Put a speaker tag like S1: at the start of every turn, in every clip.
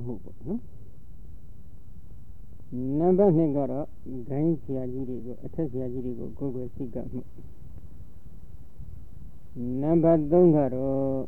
S1: မှုပေါ့နော်နံပါတ်2ကတော့ဂိုင်းဆရာကြီးတွေကိုအထက်ဆရာကြီးတွေကိုကိုယ်ကိုယ်စိတ်ကမှုနံပါတ်3ကတော့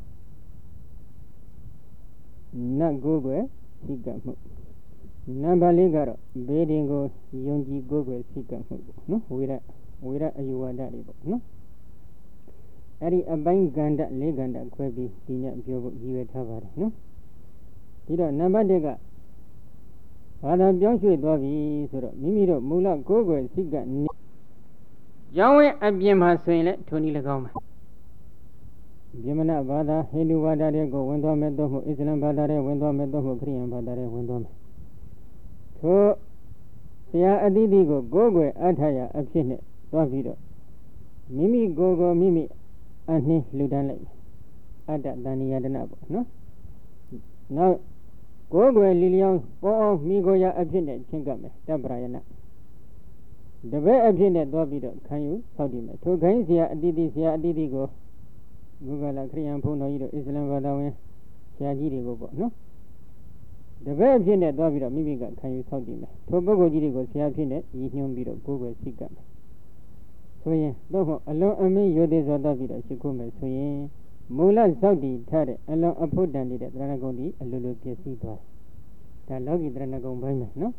S1: နတ်ကိုယ်ကိုယ်စိတ်ကမှုနံပါတ်4ကတော့ဘေးတင်ကိုယုံကြည်ကိုယ်ကိုယ်စိတ်ကမှုပေါ့နော်ဝိရအယူဝါဒတွေပေါ့နော်အဲ့ဒီအပိုင်းကန္တ၄ကန္တခွဲပြီးဒီညပြောဖို့ရည်ရွယ်ထားပါတယ်နော်ဒီတော့နံပါတ်1ကဘာသာပြောင်းရွှေ့သွားပြီဆိုတော့မိမိတို့မူလကိုယ်ကိုယ်စိတ်ကနေရောင်းဝင်းအပြင်မှာဆိုရင်လည်းထိုနည်း၎င်းပါဗြဟ္မဏဘာသာဟိန္ဒူဘာသာတွေကိုဝင်သွားမယ်တော့မဟုတ်အစ္စလာမ်ဘာသာတွေဝင်သွားမယ်တော့မဟုတ်ခရစ်ယာန်ဘာသာတွေဝင်သွားမယ်ထိုဆရာအသီးသီးကိုကိုယ်ကိုယ်အထာရအဖြစ်နဲ့သွားပြီးတော့မိမိကိုယ်ကိုမိမိအနှင်းလှူဒန်းလိုက်အတ္တတဏှိယတနာပေါ့နော်နောက်ကိုယ်ကိုယ်လီလျောင်းပေါ်အောင်မိကိုရအဖြစ်နဲ့ချင်းကပ်မယ်တပ္ပရာယနာတပည့်အဖြစ်နဲ့သွားပြီးတော့ခံယူဆောက်တည်မယ်ထိုခိုင်းဆရာအသီးသီးဆရာအသီးသီးကိုဘုရားခရစ်ယာန်ဘုန်းတော်ကြီးတို့အစ္စလာမ်ဘာသာဝင်ဆရာကြီးတွေကိုပေါ့နော်တပည့်အဖြစ်နဲ့သွားပြီးတော့မိမိကခံယူဆောက်တည်မယ်ထိုပုဂ္ဂိုလ်ကြီးတွေကိုဆရာအဖြစ်နဲ့ရည်ညွှန်းပြီးတော့ကိုယ်ကိုယ်စိတ်ကပ်မယ်ဆိုရင်တော့အလွန်အမင်းရိုသေစွာသွားပြီးတော့ရှိခိုးမယ်ဆိုရင်မူလစောက်တည်ထားတဲ့အလွန်အဖို့တန်နေတဲ့သရဏဂုံဒီအလိုလိုပြည့်စည်သွားတယ်ဒါလောကီသရဏဂုံပိုင်းမယ်နော်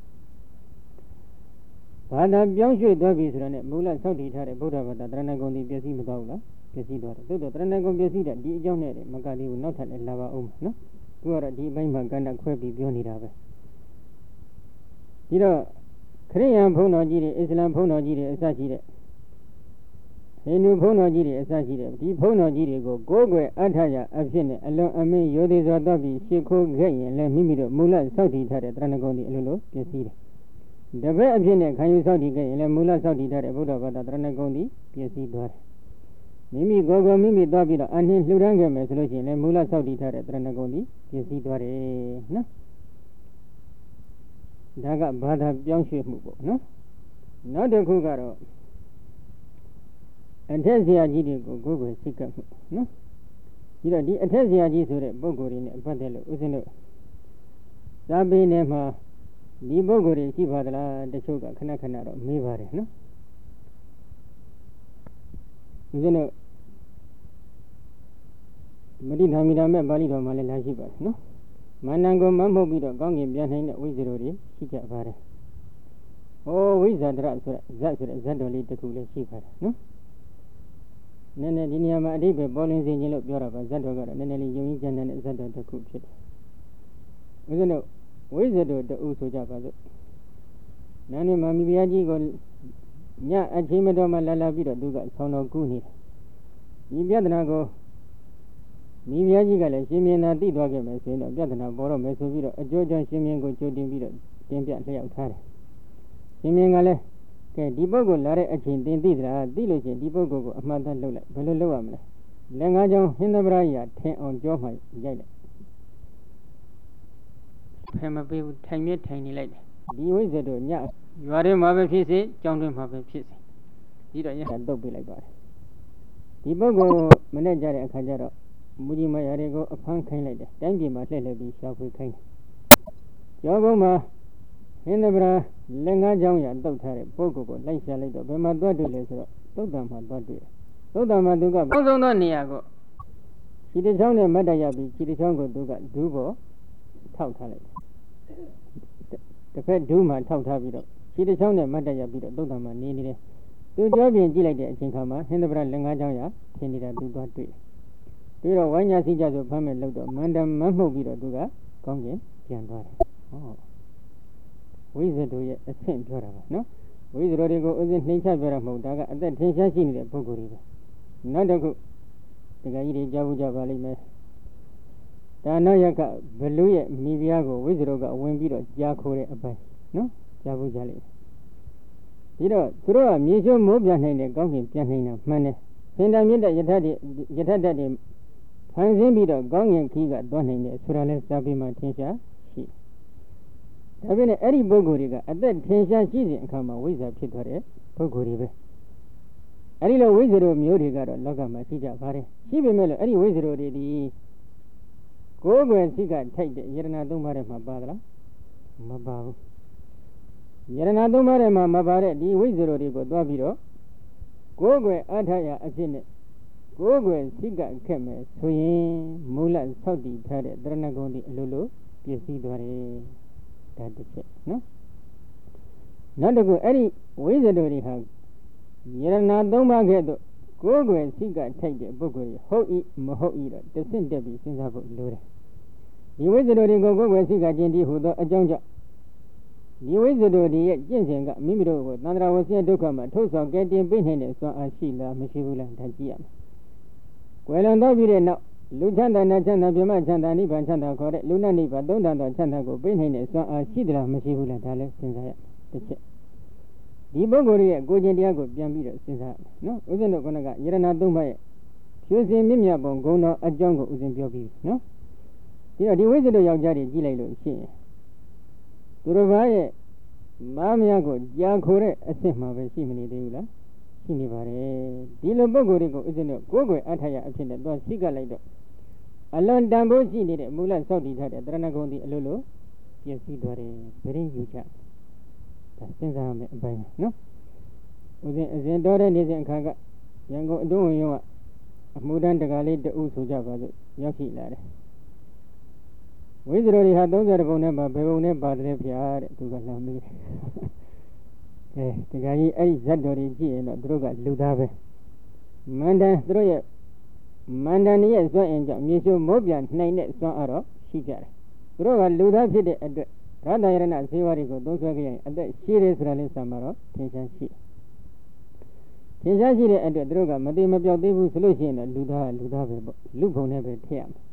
S1: ဘာသာပြောင်းရွှေ့သွားပြီဆိုတော့ ਨੇ မူလစောက်တည်ထားတဲ့ဗုဒ္ဓဘာသာသရဏဂုံဒီပြည့်စည်မသွားဘူးလားပြည့်စည်သွားတယ်သို့တော့သရဏဂုံပြည့်စည်တဲ့ဒီအကြောင်းနဲ့မကသေးဘူးနောက်ထပ်လည်းလာပါအောင်နော်သူကတော့ဒီဘက်မှာကဏ္ဍခွဲပြီးပြောနေတာပဲဒီတော့ခရစ်ယာန်ဘုန်းတော်ကြီးတွေအစ္စလာမ်ဘုန်းတော်ကြီးတွေအစရှိတဲ့ဟိန္ဒူဘုန်းတော်ကြီးတွေအစရှိတဲ့ဒီဘုန်းတော်ကြီးတွေကိုကိုယ်ကိုယ်အထာရအဖြစ်နဲ့အလွန်အမင်းရိုသေစွာတော့ပြီးရှေ့ခိုးခဲ့ရင်လည်းမိမိတို့မူလစောက်တည်ထားတဲ့သရဏဂုံဒီအလိုလိုပြည့်စည်တယ်တပည့်အဖြစ်နဲ့ခံယူဆောက်တည်ခဲ့ရင်လည်းမူလဆောက်တည်ထားတဲ့ဗုဒ္ဓဘာသာသရဏဂုံဒီပြည့်စည်သွားတယ်မိမိကိုယ်ကိုမိမိသွားပြီးတော့အနှင်းလှူဒန်းခဲ့မယ်ဆိုလို့ရှိရင်လည်းမူလဆောက်တည်ထားတဲ့သရဏဂုံဒီပြည့်စည်သွားတယ်နော်ဒါကဘာသာပြောင်းရွှေ့မှုပေါ့နော်နောက်တစ်ခုကတော့အထက်ဆရာကြီးတွေကိုကိုယ်ကိုယ်စိတ်ကပ်မှုနော်ပြီးတော့ဒီအထက်ဆရာကြီးဆိုတဲ့ပုဂ္ဂိုလ်တွေနဲ့ပတ်သက်လို့ဦးဇင်းတို့သာပေနဲ့မှာဒီပုဂ္ဂိုလ်တွေရှိပါသလားတချို့ကခဏခဏတော့မေးပါတယ်နော်ဦးဇင်းတို့မတိဓမ္မိတာမဲ့ပါဠိတော်မှာလည်းလာရှိပါတယ်နော်မန္တန်ကိုမမှုတ်ပြီးတော့ကောင်းကင်ပြန်နိုင်တဲ့ဝိဇ္ဇရိုတွေရှိကြပါတယ်ဟောဝိဇ္ဇဒရဆိုတဲ့ဇတ်တော်လေးတစ်ခုလည်းရှိပါတယ်နော်နည်းနည်းဒီနေရာမှာအဓိပ္ပာယ်ပေါ်လင်းစေခြင်းလို့ပြောတာပါဇတ်တော်ကတော့နည်းနည်းလေးယုံကြည်ကြံတဲ့ဇတ်တော်တစ်ခုဖြစ်တယ်ဦးဇင်းတို့ဝိဇ္ဇတော်တူဆိုကြပါစို့နာနေမှာမိဖုရားကြီးကိုညအချိန်မတော်မှလာပြီးတော့သူကဆောင်းတော်ကူးနေတယ်ဒီပြဿနာကိုမိဖုရားကြီးကလည်းရှင်မြင်သာသိသွားခဲ့မယ်ဆိုရင်တော့ပြဿနာပေါ်တော့မယ်ဆိုပြီးတော့အကျိုးကြောင့်ရှင်မြင်ကိုကြိုတင်ပြီးတော့တင်ပြလျှောက်ထားတယ်ရှင်မြင်ကလည်းကဲဒီပုဂ္ဂိုလ်လာတဲ့အချိန်သင်သိသလားသိလို့ရှိရင်ဒီပုဂ္ဂိုလ်ကိုအမှန်တမ်းလုပ်လိုက်ဘယ်လိုလုပ်ရမလဲလက်ငါးချောင်းဟင်းသဗ္ဗရာကြီးထင်အောင်ကြောမှရိုက်လိုက်ဖယ်မပေးဘူးထိုင်မြဲထိုင်နေလိုက်တယ်ဒီဝိဇ္ဇတို့ညရွာထဲမှာပဲဖြစ်စေကျောင်းတွင်မှာပဲဖြစ်စေဒီတော့ရဟတုတ်ပေးလိုက်ပါတယ်ဒီပုဂ္ဂိုလ်မနဲ့ကြတဲ့အခါကျတော့မူကြီးမယာတွေကိုအဖမ်းခိုင်းလိုက်တယ်တိုင်းပြည်မှာလှည့်လည်ပြီးရှာဖွေခိုင်းတယ်ကျောင်းကုန်းမှာဟင်းသဗ္ဗရာလက်ငါးချောင်းရတုတ်ထားတဲ့ပုဂ္ဂိုလ်ကိုလိုက်ရှာလိုက်တော့ဘယ်မှာသွားတွေ့လဲဆိုတော့သုတ်တံမှာသွားတွေ့တယ်သုတ်တံမှာသူကပေါင်းစုံသောနေရာကိုခြေတစ်ချောင်းနဲ့မတ်တရပြီးခြေတစ်ချောင်းကိုသူကဒူးပေါ်ထောက်ထားလိုက်တစ်ဖက်ဒူးမှာထောက်ထားပြီးတော့ခြေတစ်ချောင်းနဲ့မတ်တရပြီးတော့သုတ်တံမှာနေနေတယ်သူကြောပြင်ကြည့်လိုက်တဲ့အချိန်ခါမှာဟင်းသဗ္ဗရာလက်ငါးချောင်းရထင်နေတာသူသွားတွေ့ပြီးတော့ဝိုင်းညာစီကြဆိုဖမ်းမဲ့လို့တော့မန္တမတ်မှုတ်ပြီးတော့သူကကောင်းကျင်ပြန်သွားတယ်ဟောဝိဇ္ဇတို့ရဲ့အဆင့်ပြောတာပါနော်ဝိဇ္ဇတို့တွေကိုဥစဉ်နှိမ့်ချပြောတာမဟုတ်ဒါကအသက်ထင်ရှားရှိနေတဲ့ပုဂ္ဂိုလ်တွေပဲနောက်တစ်ခုတကယ်ကြီးတွေကြားဘူးကြပါလိမ့်မယ်ဒါနောက်ရကဘလူရဲ့မိဖုရားကိုဝိဇ္ဇတို့ကဝင်ပြီးတော့ကြားခိုးတဲ့အပိုင်းနော်ကြားဘူးကြလိမ့်ဒီတော့သူတို့ကမြေချုံမိုးပြန်နိုင်တယ်ကောင်းကင်ပြန်နိုင်တာမှန်တယ်စင်တမြင့်တဲ့ယထတက်တွေဖန်ဆင်းပြီးတော့ကောင်းကင်ခီးကသွားနိုင်တယ်ဆိုတာလဲစာပေမှာထင်ရှားရှိဒါပေမဲ့အဲ့ဒီပုဂ္ဂိုလ်တွေကအသက်ထင်ရှားရှိစဉ်အခါမှာဝိဇ္ဇာဖြစ်သွားတဲ့ပုဂ္ဂိုလ်တွေပဲအဲ့ဒီလိုဝိဇ္ဇာတို့မျိုးတွေကတော့လောကမှာရှိကြပါတယ်ရှိပေမဲ့လည်းအဲ့ဒီဝိဇ္ဇာတို့တွေဒီကိုယ်ွယ်စိကထိုက်တဲ့ယရဏသုံးပါးထဲမှာပါသလားမပါဘူးယရဏသုံးပါးထဲမှာမပါတဲ့ဒီဝိဇ္ဇာတွေကိုသွားပြီးတော့ကိုယ်ွယ်အထာယအဖြစ်နဲ့ကိုယ်ွယ်စိကခက်မယ်ဆိုရင်မူလဆောက်တည်ထားတဲ့တရဏဂုံဒီအလိုလိုပြည့်စည်သွားတယ်ဒါတစ်ချက်နော်နောက်တစ်ခုအဲ့ဒီဝိဇ္ဇာတွေဟာယရဏသုံးပါးကဲ့သို့ကိုယ်ွယ်စိကထိုက်တဲ့ပုဂ္ဂိုလ်ရဟုတ်ဤမဟုတ်ဤတော့တဆင့်တက်ပြီးစဉ်းစားဖို့လိုတယ်ဒီဝိဇ္ဇာတွေကိုကိုယ်ွယ်စိကကျင့်တည်ဟူသောအကြောင်းကြောင့်ဒီဝိဇ္ဇာတွေရဲ့ကျင့်စဉ်ကမိမိတို့ကိုသန္တရာဝဆင်းဒုက္ခမှာထုတ်ဆောင်ကဲတင်ပေးနိုင်တဲ့စွမ်းအားရှိလားမရှိဘူးလားဒါကြည့်ရမယ်။ကွယ်လွန်တော်ပြီးတဲ့နောက်လူချမ်းသာနဲ့ချမ်းသာပြမချမ်းသာနိဗ္ဗာန်ချမ်းသာခေါ်တဲ့လူနဲ့နိဗ္ဗာန်သုံးတန်သောချမ်းသာကိုပေးနိုင်တဲ့စွမ်းအားရှိသလားမရှိဘူးလားဒါလည်းစဉ်းစားရမယ်တစ်ချက်ဒီပုဂ္ဂိုလ်ရဲ့ကိုယ်ကျင့်တရားကိုပြန်ပြီးတော့စဉ်းစားရမယ်နော်ဥစဉ်တို့ကယရဏသုံးပါးရဲ့ဖြူစင်မြင့်မြတ်ပုံဂုဏ်တော်အကြောင်းကိုဥစဉ်ပြောပြီးနော်ဒီတော့ဒီဝိဇ္ဇာတို့ယောက်ျားတွေကြည့်လိုက်လို့ရှိရင်သူတို့ဘာရဲ့မားများကိုကြာခိုတဲ့အဆင့်မှာပဲရှိမနေသေးဘူးလားရှိနေပါတယ်ဒီလိုပုဂ္ဂိုလ်တွေကိုဥစဉ်တို့ကိုယ်ွယ်အထာယအဖြစ်နဲ့သွားစိကလိုက်တော့အလွန်တန်ဖိုးရှိနေတဲ့မူလစောက်တည်ထားတဲ့တရဏဂုံဒီအလိုလိုပြည့်စည်သွားတယ်ဗရင်ယူချဒါစဉ်းစားရမယ်အပိုင်းနော်ဥစဉ်အစဉ်တော်တဲ့နေစဉ်အခါကရန်ကုန်အတွင်းဝင်ရောအမှုတန်းတကားလေးတအုပ်ဆိုကြပါစို့ရောက်ရှိလာတယ်ဝိဇ္ဇာတွေဟာ30ပုံနဲ့ပါဘယ်ပုံနဲ့ပါတယ်ဗျာတဲ့သူကလှမ်းမေးတယ်တခါကြီးအဲ့ဒီဇတ်တော်တွေကြည့်ရင်တော့သူတို့ကလူသားပဲမန္တန်သူတို့ရဲ့မန္တန်ရဲ့စွမ်းအင်ကြောင့်မြေရှိုးမိုးပြန်နိုင်တဲ့စွမ်းအားတော့ရှိကြတယ်သူတို့ကလူသားဖြစ်တဲ့အတွက်ရတ္တယရဏဆေးဝါးတွေကိုသုံးဆွဲကြရင်အသက်ရှိတယ်ဆိုတာလေးစံမှာတော့သင်္ချာရှိသင်္ချာရှိတဲ့အတွက်သူတို့ကမသိမပြောက်သေးဘူးဆိုလို့ရှိရင်တော့လူသားပဲပေါ့လူဖုံနဲ့ပဲထည့်ရမယ်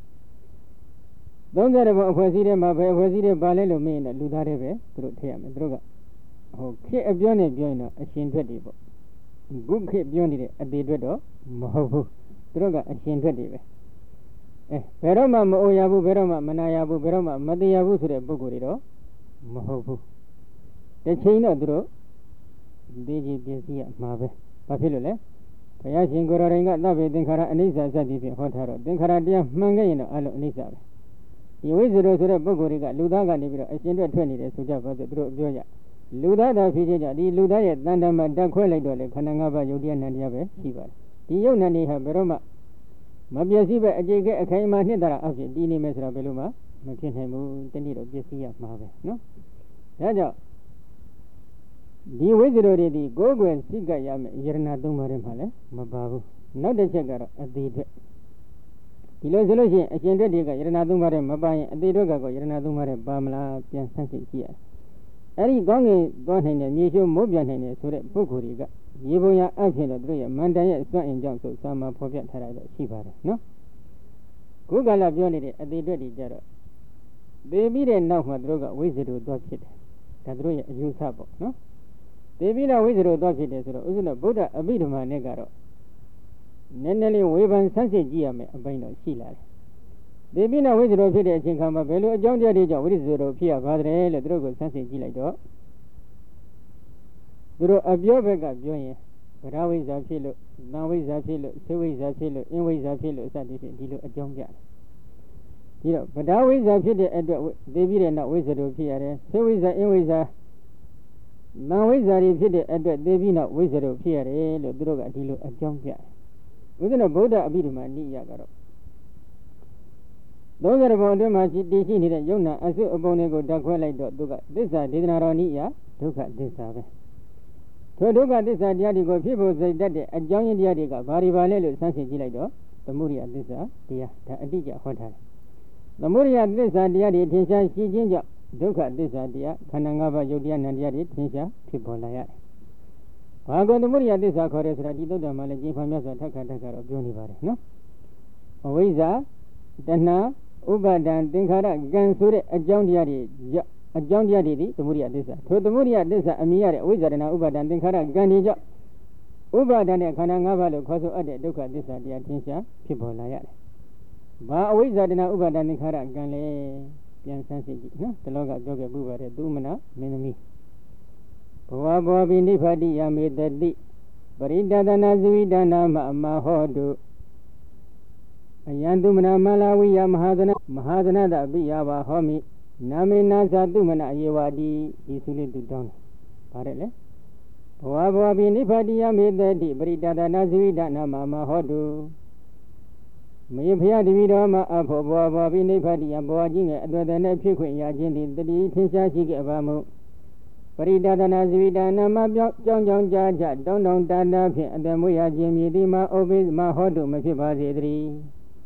S1: 30ဘုံအဖွဲ့အစည်းထဲမှာပဲအဖွဲ့အစည်းတွေပါလဲလို့မင်းတော့လူသားတွေပဲသူတို့ထည့်ရမယ်သူတို့ကဟိုခေအပြောနဲ့ပြောရင်တော့အရှင်ထွက်တွေပေါ့ဘုခေပြောနေတဲ့အသေးအတွက်တော့မဟုတ်ဘူးသူတို့ကအရှင်ထွက်တွေပဲဘယ်တော့မှမအိုရဘူးဘယ်တော့မှမနာရဘူးဘယ်တော့မှမတရားဘူးဆိုတဲ့ပုဂ္ဂိုလ်တွေတော့မဟုတ်ဘူးတစ်ချိန်တော့သူတို့ဒီကြီးပြည့်စည်ရမှာပဲဘာဖြစ်လို့လဲဘုရားရှင်ကိုယ်တော်တိုင်ကသဗ္ဗေသင်္ခါရအနိစ္စစသည်ဖြင့်ဟောထားတော့သင်္ခါရတရားမှန်ခဲ့ရင်တော့အလုံးအနိစ္စပဲဒီဝိဇ္ဇာဆိုတဲ့ပုဂ္ဂိုလ်တွေကလူသားကနေပြီးတော့အရှင်အတွက်ထွက်နေတယ်ဆိုကြပါစို့သူတို့ပြောကြလူသားသာဖြစ်ခြင်းကြောင့်ဒီလူသားရဲ့တန်တမတက်ခွဲလိုက်တော့လေခန္ဓာ၅ပါးယုတ်တရားနံတရားပဲရှိပါတယ်ဒီယုတ်နံတွေဟာဘယ်တော့မှမပျက်စီးပဲအကျိတ်ကအခိုင်အမာနှစ်သာရအဖြစ်တည်နေမယ်ဆိုတော့ဘယ်လိုမှမဖြစ်နိုင်ဘူးတနည်းတော့ပျက်စီးရမှာပဲနော်ဒါကြောင့်ဒီဝိဇ္ဇာတွေဒီကိုယ်ွယ်စိကရမယ်ယရဏသုံးပါးထဲမှာလည်းမပါဘူးနောက်တစ်ချက်ကတော့အသေးအတွက်ဒီလိုဆိုလို့ရှိရင်အရှင်တွေကယရဏသုံးပါးထဲမပါရင်အသေးတွေကယရဏသုံးပါးထဲပါမလားပြန်ဆန်းစစ်ကြည့်ရအဲ့ဒီကောင်းကင်သွားနိုင်တဲ့မြေရှိုးမိုးပြန်နိုင်တဲ့ဆိုတဲ့ပုဂ္ဂိုလ်တွေကရေပုံရအဖြစ်တော့သူတို့ရဲ့မန္တန်ရဲ့စွန့်အင်ကြောင့်ဆိုစာမှာဖော်ပြထားတာတော့ရှိပါတယ်နော်ခုကလာပြောနေတဲ့အသေးတွေကြတော့သေပြီးတဲ့နောက်မှာသူတို့ကဝိဇ္ဇာတို့သွားဖြစ်တယ်ဒါသူတို့ရဲ့အယူဆပေါ့နော်သေပြီးတော့ဝိဇ္ဇာတို့သွားဖြစ်တယ်ဆိုတော့ဥစ္စာတော့ဗုဒ္ဓအဘိဓမ္မာနဲ့ကတော့နည်းနည်းလေးဝေဖန်ဆန်းစစ်ကြည့်ရမယ်အပိုင်းတော့ရှိလာတယ်သေပြီးတော့ဝိဇ္ဇာတို့ဖြစ်တဲ့အချိန်ခါမှာဘယ်လိုအကြောင်းတရားတွေကြောင့်ဝိဇ္ဇာတို့ဖြစ်ရပါတယ်လို့သူတို့ကိုဆန်းစစ်ကြည့်လိုက်တော့သူတို့အပြောဘက်ကပြောရင်ဗဒဝိဇ္ဇာဖြစ်လို့သံဝိဇ္ဇာဖြစ်လို့ဆေဝိဇ္ဇာဖြစ်လို့အင်းဝိဇ္ဇာဖြစ်လို့စသည်ဖြင့်ဒီလိုအကြောင်းပြတယ်ဒီတော့ဗဒဝိဇ္ဇာဖြစ်တဲ့အတွက်သေပြီးတဲ့နောက်ဝိဇ္ဇာတို့ဖြစ်ရတယ်ဆေဝိဇ္ဇာအင်းဝိဇ္ဇာသံဝိဇ္ဇာတွေဖြစ်တဲ့အတွက်သေပြီးနောက်ဝိဇ္ဇာတို့ဖြစ်ရတယ်လို့သူတို့ကဒီလိုအကြောင်းပြတယ်ဥစ္စနဗုဒ္ဓအဘိဓမ္မာနိယကတော့30ဘုံအတွင်းမှာတည်ရှိနေတဲ့ယုံနာအစုအပုံတွေကိုဓာတ်ခွဲလိုက်တော့သူကသစ္စာဒေသနာတော်နိယဒုက္ခသစ္စာပဲထိုဒုက္ခသစ္စာတရားတွေကိုဖြစ်ဖို့စိတ်တတ်တဲ့အကြောင်းရင်းတရားတွေကဘာတွေပါလဲလို့ဆန်းစစ်ကြည့်လိုက်တော့သမုဒိယသစ္စာတရားဒါအတိအကျဟောထားတယ်သမုဒိယသစ္စာတရားတွေထင်ရှားရှိခြင်းကြောင့်ဒုက္ခသစ္စာတရားခန္ဓာ၅ပါးယုတ်တရားနံတရားတွေထင်ရှားဖြစ်ပေါ်လာရတယ်ဘာကိုသမုဒိယသစ္စာခေါ်တယ်ဆိုတာဒီသုတ္တမှာလည်းကျင့်ဖန်မြတ်စွာထက်ခါတော့ပြောနေပါတယ်နော်အဝိဇ္ဇာတဏှာဥပါဒံသင်္ခါရကံဆိုတဲ့အကြောင်းတရားတွေဒီသမုဒိယသစ္စာထိုသမုဒိယသစ္စာအမိရတဲ့အဝိဇ္ဇာတဏှာဥပါဒံသင်္ခါရကံတွေကြောင့်ဥပါဒံနဲ့ခန္ဓာ၅ပါးလို့ခေါ်ဆိုအပ်တဲ့ဒုက္ခသစ္စာတရားထင်ရှားဖြစ်ပေါ်လာရတယ်ဘာအဝိဇ္ဇာတဏှာဥပါဒံသင်္ခါရကံလဲပြန်ဆန်းစစ်ကြည့်နော်ဒီလောကပြောခဲ့ပူပါတယ်သူမနာမင်းသမီးဘဝဘောပိနိဗ္ဗာတိယမေတတိပရိဒသနာဇဝိဒနာမအမဟောတု Ayantumana Malawiya Mahadana da Biyaba Homi Namina Satumana Yewadi Isuli down. Parele Baba Binipadia made the Brida Nazida Nama Hodu Mayapia Dividama Apo Baba Binipadia Boajing at the Nepsi Yajin the Tinsashi Avamu Brida Nazida Nama John Jaja don't Dana and then we are Jimmy Dima Obis Mahodu Machibazi.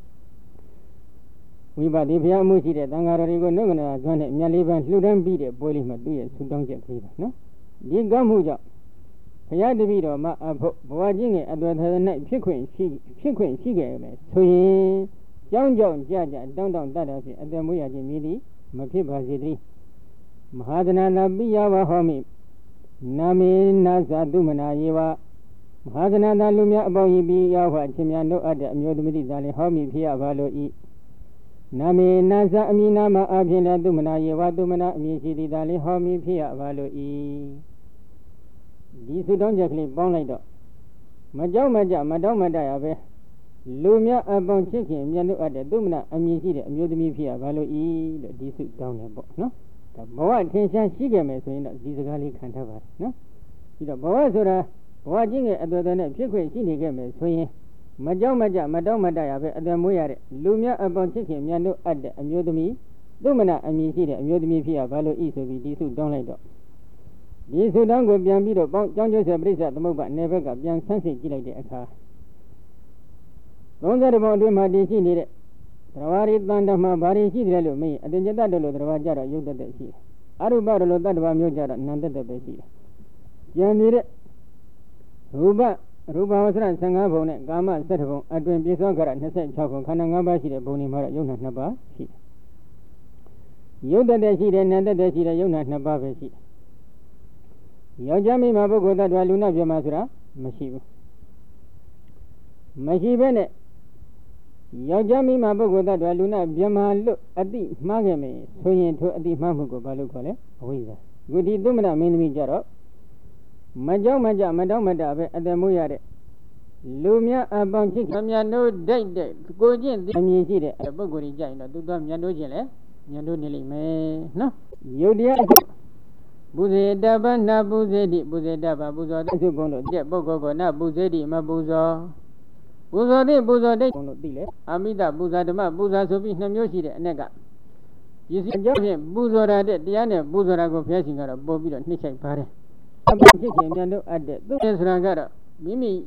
S1: We bought the Piamusi, the Tangarigo Nogana, Yalivan, Ludan beat it, boiling my beer, so don't get fever. No? The Gamuja. Payadivido, Ma Boajing at the night, Chiquin, she gave me. So he, John Jaja, don't that and then we are Jimmy, Mapiba Zidri. Mahadana Biyawa Homi Nami Nasa Dumana Yewa Mahadana Lumia Boyi Yawa, Chimiano at the Mudmidi Dali Homi Pia Valo E. Nami Nasa Aminama Abjina Dumana Yewa Dumana Misi Dali Homi Pia Valo E. These who don't just live Bonlido Maja Madame Madayabe Lumia Abon Chicken, Yano at the Dumana Amisi, Mudmi Pia Valo E. This is down the book, no? The Boa Tension Shigame, so this Gali can't have it, no? The Boa Sura, watching it at the net, Chicken Game, so Maja Madame Madayabe at the Muyare, Lumia upon chicken, Yano at the Amudumi, Dumana, Amisi, Amudumi Pia, Valo East of these who don't like it. These who don't go beyond Bido, John Joseph Brisa, the Moba never got beyond something like the car. Don't let about him, I didn't see it. Travari Bandama Bari Hidrelo me, and then Jadalo Dravajara, you that she. Arubaro that was Mujara, none that the Bessie. Yanir Ruba was ran Sangabone, Gama, Setabo, Adwin Bisogara, and said Chako, Kanangabashi, the Bonimara, Yonat Naba, she. You that she, and another that she, the Yonat Naba, she. Yojami Mabogo that Waluna Jamasra, Mashibu. Mashibene. Yajami Mabogo that Waluna Biama look at the Magame, swinging to the Mamugo Balukole, Wiza. Good Dumana mean me Jaro. Maja, Madame Madabe at the Muyare. Lumia Abonchi, Amia no date, go in the Amisi, a Bogori Jaina, do them Yanojele, Yanonili me, no? Yodia Buze Daba, Nabuzedi, Buze Daba, Buzo, Bono, Bogo, Nabuzedi, Mabuzo. Buzo de Dile, Amida Buzadama, Buza Sobi, Namoshi, Nega. You see, Buzora, Diana, Buzora go fishing at a Bobby and Nisha Pare. I'm chicken, at the Rangara, Mimi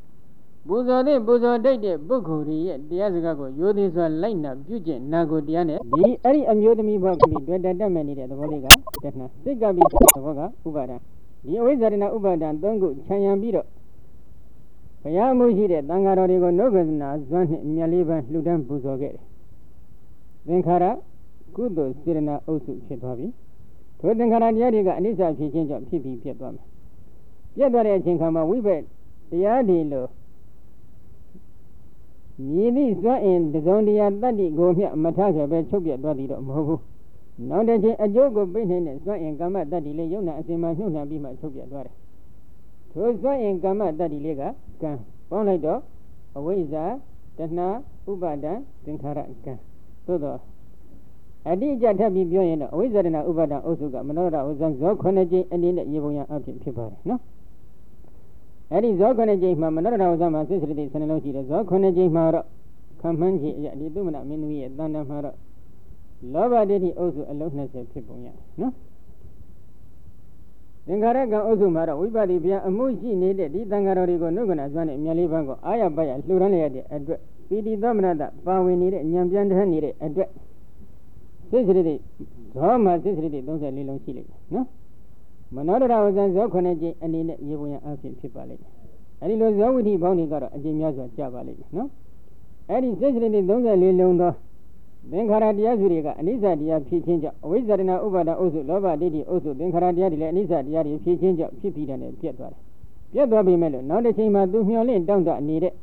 S1: Buzo de Bukuri, the Azago, Yodis are line up, Eugene, Nago Diana, the Ari Amudami Bogli, the many at the Voliga, Tetna, Sigabi, Ubada. The Oizarina Ubadan, don't go, Chayambido. Payamuji, Dangarorigo Novena, Zwan, Mialiva, Ludan Buzoge. Venkara, Kudo, Sirena, Osu, Chetavi. To Venkara Yadiga, and Isa change of Pipi Pietwam. Yadare Chinkama, we bet the Yadilo. Yidi Zwan, the Zondia, Daddy, go here, Mataka, Betopia, Daddy, Mohu. Now that a joke of Britain is not in Gama, Daddy Leona, as in my Nuna be my Topia Dware. Toza in Gama Daddy Lega, Bonlido, Aweza, Tana, Ubada, Tinkara, Todo. Adija Tabi Bioina, Wizardina Ubada, Osuga, Manora, was on Zokonaji, and in the Yivoya object people, no? Adi Zokonaji, Manora was on my sister, the Sanalogi, Zokonaji Mara, Kamanji, the Dumana, Minui, Dana Mara. Lova did he also aloneness of people, no? Dengaraga Ozumara, we body via a mushi needed, the Dangarorigo Nugana, Mialibango, Ayabaya, Lurania, address, Pidi Dominada, Bawi needed, Yambian needed, address. Sincerely, Zoma, sincerely, don't say little silly, no? Manora was on Zokonaji and in Yabuya Alpin Pipali. And it was already bounty got a Jimiazo Javali, no? And it's sincerely, don't say little. Benkaradia Zuriga, and Isa dia Pichinja, Wizardina Ubada Ozu, Lova Didi Ozu, Benkaradia, and Isa dia Pichinja, Pipi and Pietwa. Pietwa be melon, now the same as do me down that needed.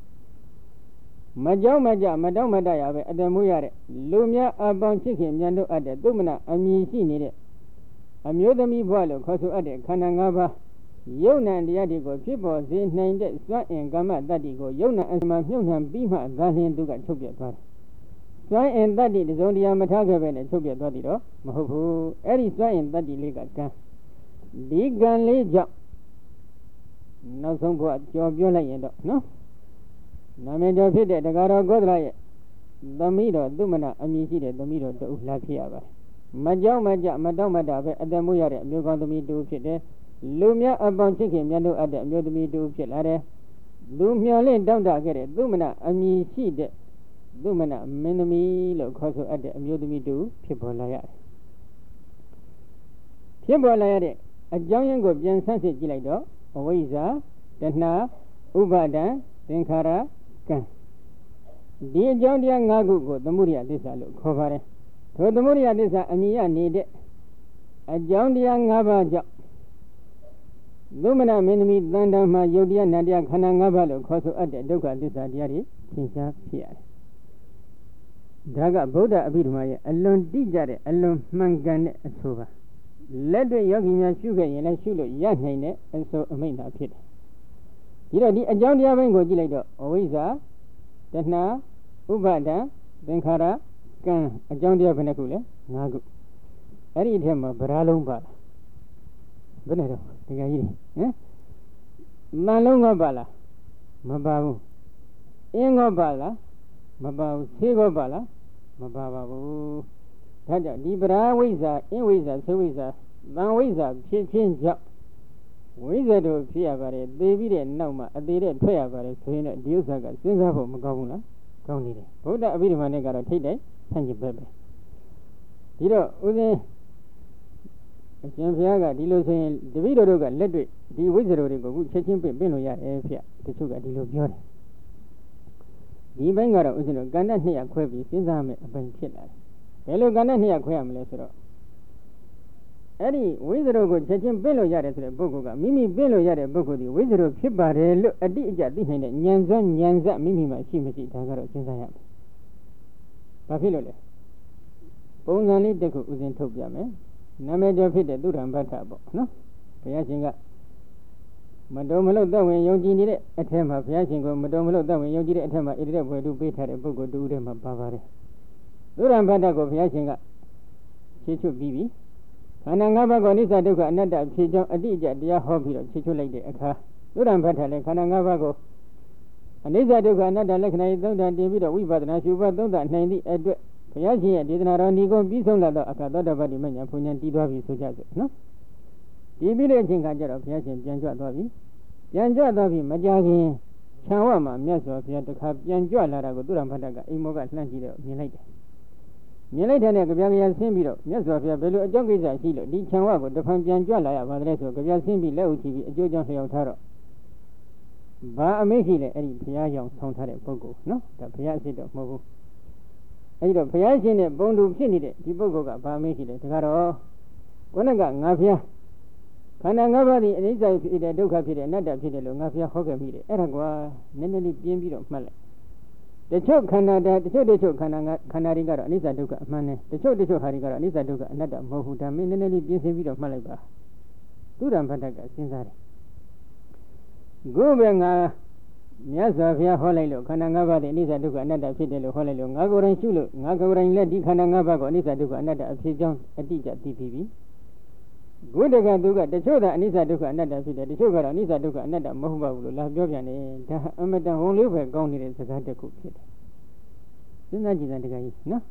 S1: Maja, Madame Madaya, at the Muyare, Lumia about chicken, Yando at the Dumana, Amisi needed. Amudami Boilo, Cosu Ade, Kanangaba, ယုံနာတရားတွေကိုဖြစ်ပေါ်စေနိုင်တဲ့စွမ်းအင်ကမ္မတတ္တိကိုယုံနာအစမမြုပ်နှံပြီးမှသာလျှင်သူကချုပ်ပြတ်သွားတယ်စွမ်းအင်တတ္တိတစုံတရာမထားခဲ့ပဲနဲ့ချုပ်ပြတ်သွားသည်တော့မဟုတ်ဘူးအဲ့ဒီစွမ်းအင်တတ္တိလေးကကံဒီကံလေးကြောင့်နောက်ဆုံးဘုရားကြော်ပြောလိုက်ရင်တော့နော်နာမည်ကျော်ဖြစ်တဲ့တရားတော်ကောသလရဲ့သမီးတော်သူမနာအမည်ရှိတဲ့သမီးတော်တူလာဖြစ်ရပါတယ်မကြောက်မကြမတောင့်မတပဲအသက်မွေးရတဲ့အမျိုးကောင်းသမီးတူဖြစ်တယ်လူများအပေါင်းချစ်ခင်မြတ်တို့အပ်တဲ့အမျိုးသမီးတူဖြစ်လာတယ်လူမျှော်လင့်တောင့်တခဲ့တဲ့သူမနာအမည်ရှိတဲ့သူမနာမင်းသမီးလို့ခေါ်ဆိုအပ်တဲ့အမျိုးသမီးတူဖြစ်ပေါ်လာရတယ်ဖြစ်ပေါ်လာရတဲ့အကြောင်းရင်းကိုပြန်ဆန်းစစ်ကြည့်လိုက်တော့အဝိဇ္ဇာတဏှာဥပါဒံသင်္ခါရကံဒီအကြောင်းတရား၅ခုကိုသမုဒိယသစ္စာလို့ခေါ်ပါတယ်ထိုသမုဒိယသစ္စာအမြင်ရနေတဲ့အကြောင်းတရား၅ပါးကြောင့်သုမနာမင်းသမီးတန်တံမှာယုတ်တရားနတ်တရားခန္ဓာ၅ပါးလို့ခေါ်ဆိုအပ်တဲ့ဒုက္ခသစ္စာတရားတွေသင်ရှားဖြစ်ရတယ်ဒါကဗုဒ္ဓအဘိဓမ္မာရဲ့အလွန်တိကျတဲ့အလွန်မှန်ကန်တဲ့အဆိုပါလက်တွေ့ယောဂီများရှုခဲ့ရင်လည်းရှုလို့ရနိုင်တဲ့အဆိုအမိန့်သာဖြစ်တယ်ဒီတော့ဒီအကြောင်းတရားပိုင်းကိုကြည့်လိုက်တော့အဝိဇ္ဇာတဏှာဥပါဒံသင်္ခါရကံအကြောင်းတရားဘယ်နှခုလဲ၅ခုအဲ့ဒီအထက်မှာဗရာလုံးပါလားဘယ်နဲ့တော့ဒီကကြီးဟမ်မှန်လုံးကပါလားမပါဘူးအင်းကပါလားမပါဘူးဆေးကပါလားမပါပါဘူးဒါကြောင့်ဒီဗရာဝိဇ္ဇာအင်းဝိဇ္ဇာဆေးဝိဇ္ဇာသံဝိဇ္ဇာဖြစ်ခြင်းကြောင့်ဝိဇ္ဇာတို့ဖြစ်ရပါတယ်သေပြီးတဲ့နောက်မှာအသေးတဲ့ထွက်ရပါတယ်ဆိုရင်တော့ဒီဥစ္စာကစဉ်းစားဖို့မကောင်းဘူးလားကောင်းနေတယ်ဗုဒ္ဓအဘိဓမ္မာနဲ့ကတော့ထိတ်တယ်ဆန့်ကျင်ဘက်ပဲဒီတော့ဦးဇင်းအရှင်ဘုရားကဒီလိုဆိုရင်တပည့်တော်တို့ကလက်တွေ့ဒီဝိဇ္ဇာတို့တွေကိုအခုချက်ချင်းပြင်လို့ရတယ်ဖေတချို့ကဒီလိုပြောတယ်ဒီဘက်ကတော့ဦးဇင်းတို့ကဏ္ဍ200ခွဲပြီးစဉ်းစားမယ်အပိုင်းဖြစ်လာတယ်ဘယ်လိုကဏ္ဍ200ခွဲရမလဲဆိုတော့အဲ့ဒီဝိဇ္ဇာတို့ကိုချက်ချင်းပြင်လို့ရတယ်ဆိုတဲ့ပုဂ္ဂိုလ်ကမိမိပြင်လို့ရတဲ့ပုဂ္ဂိုလ်ဒီဝိဇ္ဇာတို့ဖြစ်ပါတယ်လို့အတိအကျသိနိုင်တဲ့ဉာဏ်စွမ်းဉာဏ်စမိမိမှာရှိမရှိဒါကတော့စဉ်းစားရမယ်ဘာဖြစ်လို့လဲပုံစံလေးတစ်ခုဦးဇင်းထုတ်ပြမယ်နာမည်ကျော်ဖြစ်တဲ့သုဒ္ဓံဘတ်ထပေါ့နော်ဘုရားရှင်ကမတော်မလို့သက်ဝင်ယုံကြည်နေတဲ့အထက်မှာဘုရားရှင်ကမတော်မလို့သက်ဝင်ယုံကြည်တဲ့အထက်မှာဣတိရဘွယ်သူပေးထားတဲ့ပုဂ္ဂိုလ်တူထဲမှာပါပါတယ်သုဒ္ဓံဘတ်ထကိုဘုရားရှင်ကရှင်းချုပ်ပြီးပြီခန္ဓာ၅ပါးကိုအနိစ္စဒုက္ခအနတ္တဖြစ်ကြောင်းအတိအကျတရားဟောပြီးတော့ရှင်းချုပ်လိုက်တဲ့အခါသုဒ္ဓံဘတ်ထလည်းခန္ဓာ၅ပါးကိုအနိစ္စဒုက္ခအနတ္တလက္ခဏာသုံးဓာတ်တင်ပြီးတော့ဝိပဿနာရှုပတ်သုံးဓာတ်နိုင်သည့်အတွက်ဘုရားရှင်ရဲ့ဒေသနာတော်ဒီကုံပြီးဆုံးလာတော့အခါသောတပတ္တိမညာဘုံညာတည်သွားပြီဆိုကြစို့နော်ဒီပြီးတဲ့အချိန်ခါကျတော့ဘုရားရှင်ပြန်ကြွသွားပြီပြန်ကြွသွားပြီမကြခင်ခြံဝမှာမြတ်စွာဘုရားတခါပြန်ကြွလာတာကိုသုဒ္ဓံဘတ်ထကအိမ်မောကလှမ်းကြည့်တော့မြင်လိုက်တယ်မြင်လိုက်တဲ့ကြပြကြဆင်းပြီးတော့မြတ်စွာဘုရားဘယ်လိုအကြောင်းကိစ္စရှိလို့ဒီခြံဝကိုတစ်ဖန်ပြန်ကြွလာရပါသလဲဆိုကြပြဆင်းပြီးလက်ဥချပြီးအကျိုးကြောင့်လျှောက်ထားတော့ဘာအမိန့်ရှိလဲအဲ့ဒီဘုရားကြောင့်ဆောင်းထားတဲ့ပုဂ္ဂိုလ်နော်ဒါဘုရားအစ်တော့မဟုတ်ဘူးအဲ့တော့ဘုရားရှင်နဲ့ဘုံတူဖြစ်နေတဲ့ဒီပုဂ္ဂိုလ်ကဘာအမိန့်ရှိလဲဒါကတော့ခုနကငါဘုရားခန္ဓာ၅ပါးဒီအနိစ္စဖြစ်တဲ့ဒုက္ခဖြစ်တဲ့အနတ္တဖြစ်တယ်လို့ငါဘုရားဟောခဲ့မိတယ်အဲ့ဒါကွာနည်းနည်းလေးပြင်းပြီးတော့မှတ်လိုက်တချို့ခန္ဓာတချို့ခန္ဓာတွေကတော့အနိစ္စဒုက္ခအမှန်နဲ့တချို့ဟာတွေကတော့အနိစ္စဒုက္ခအနတ္တမဟုတ်ဘူးဒါမင်းနည်းနည်းလေးပြင်းစင်ပြီးတော့မှတ်လိုက်ပါသုဒ္ဓံဘတ်ထကစဉ်းစားတယ်ခုပဲငါမြတ်စွာဘုရားဟောလိုက်လို့ခန္ဓာ၅ပါးဒီအနိစ္စဒုက္ခအနတ္တဖြစ်တယ်လို့ဟောလိုက်လို့ငါကိုယ်တိုင်ရှုလို့ငါကိုယ်တိုင်လည်းဒီခန္ဓာ၅ပါးကိုအနိစ္စဒုက္ခအနတ္တအဖြစ်ကြောင်းအတိအကျသိပြီးပြီဘုဒ္ဓကသူကတချို့သာအနိစ္စဒုက္ခအနတ္တဖြစ်တယ်တချို့ကတော့အနိစ္စဒုက္ခအနတ္တမဟုတ်ပါဘူးလို့လာပြောပြန်တယ်ဒါအမတန်ဝန်လေးပဲကောင်းနေတဲ့စကားတစ်ခုဖြစ်တယ်စဉ်းစားကြည့်တဲ့တခါကြီးနော်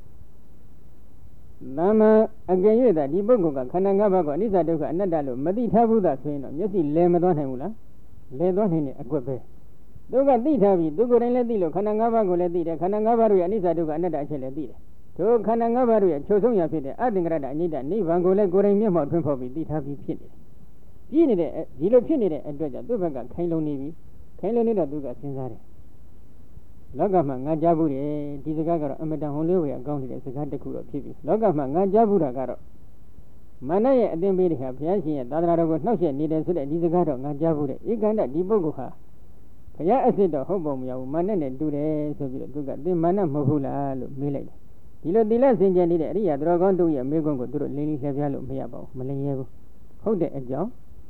S1: နာမအကယ်၍သာဒီပုဂ္ဂိုလ်ကခန္ဓာ၅ပါးကိုအနိစ္စဒုက္ခအနတ္တလို့မသိထားဘူးသာဆိုရင်တော့မျက်စိလဲမသွားနိုင်ဘူးလားလဲသွားနိုင်တဲ့အကွက်ပဲသူကသိထားပြီသူကိုယ်တိုင်လည်းသိလို့ခန္ဓာ၅ပါးကိုလည်းသိတယ်ခန္ဓာ၅ပါးတို့ရဲ့အနိစ္စဒုက္ခအနတ္တအချက်လည်းသိတယ်တို့ခန္ဓာ၅ပါးတို့ရဲ့ချုပ်ဆုံးရာဖြစ်တဲ့အတ္တင်္ဂရတအနိစ္စနိဗ္ဗာန်ကိုလည်းကိုယ်တိုင်မျက်မှောက်ထွန်းဖော်ပြီးသိထားပြီးဖြစ်နေတယ်ပြည့်နေတဲ့ဒီလိုဖြစ်နေတဲ့အတွက်ကြောင့်သူ့ဘက်ကခိုင်လုံနေပြီခိုင်လုံနေတော့သူကစဉ်းစားတယ်လောကမှာငါကြားဘူးတယ်ဒီစကားကတော့အမတန်ဟွန်လေးဝေအကောင်းနေတဲ့စကားတစ်ခုတော့ဖြစ်ပြီလောကမှာငါကြားဘူးတာကတော့မာနရဲ့အသင်ပေးတဲ့ဟာဘုရားရှင်ရဲ့သာသနာတော်ကိုနှောက်ယှက်နေတယ်ဆိုတဲ့ဒီစကားတော့ငါကြားဘူးတယ်ဧကန္တဒီပုဂ္ဂိုလ်ဟာဘုရားအစ်စ်တော့ဟုတ်ပုံမရဘူးမာနနဲ့တူတယ်ဆိုပြီးတော့သူကသင်မာနမဟုတ်ဘူးလားလို့မေးလိုက်တယ်ဒီလိုသီလစင်ကြယ်နေတဲ့အရိယာတော်ကောင်းတို့ရဲ့မေးခွန်းကိုသူတို့လင်းလင်းလှပြလို့မရပါဘူးမလင်းရဲဘူးဟုတ်တဲ့အကြောင်း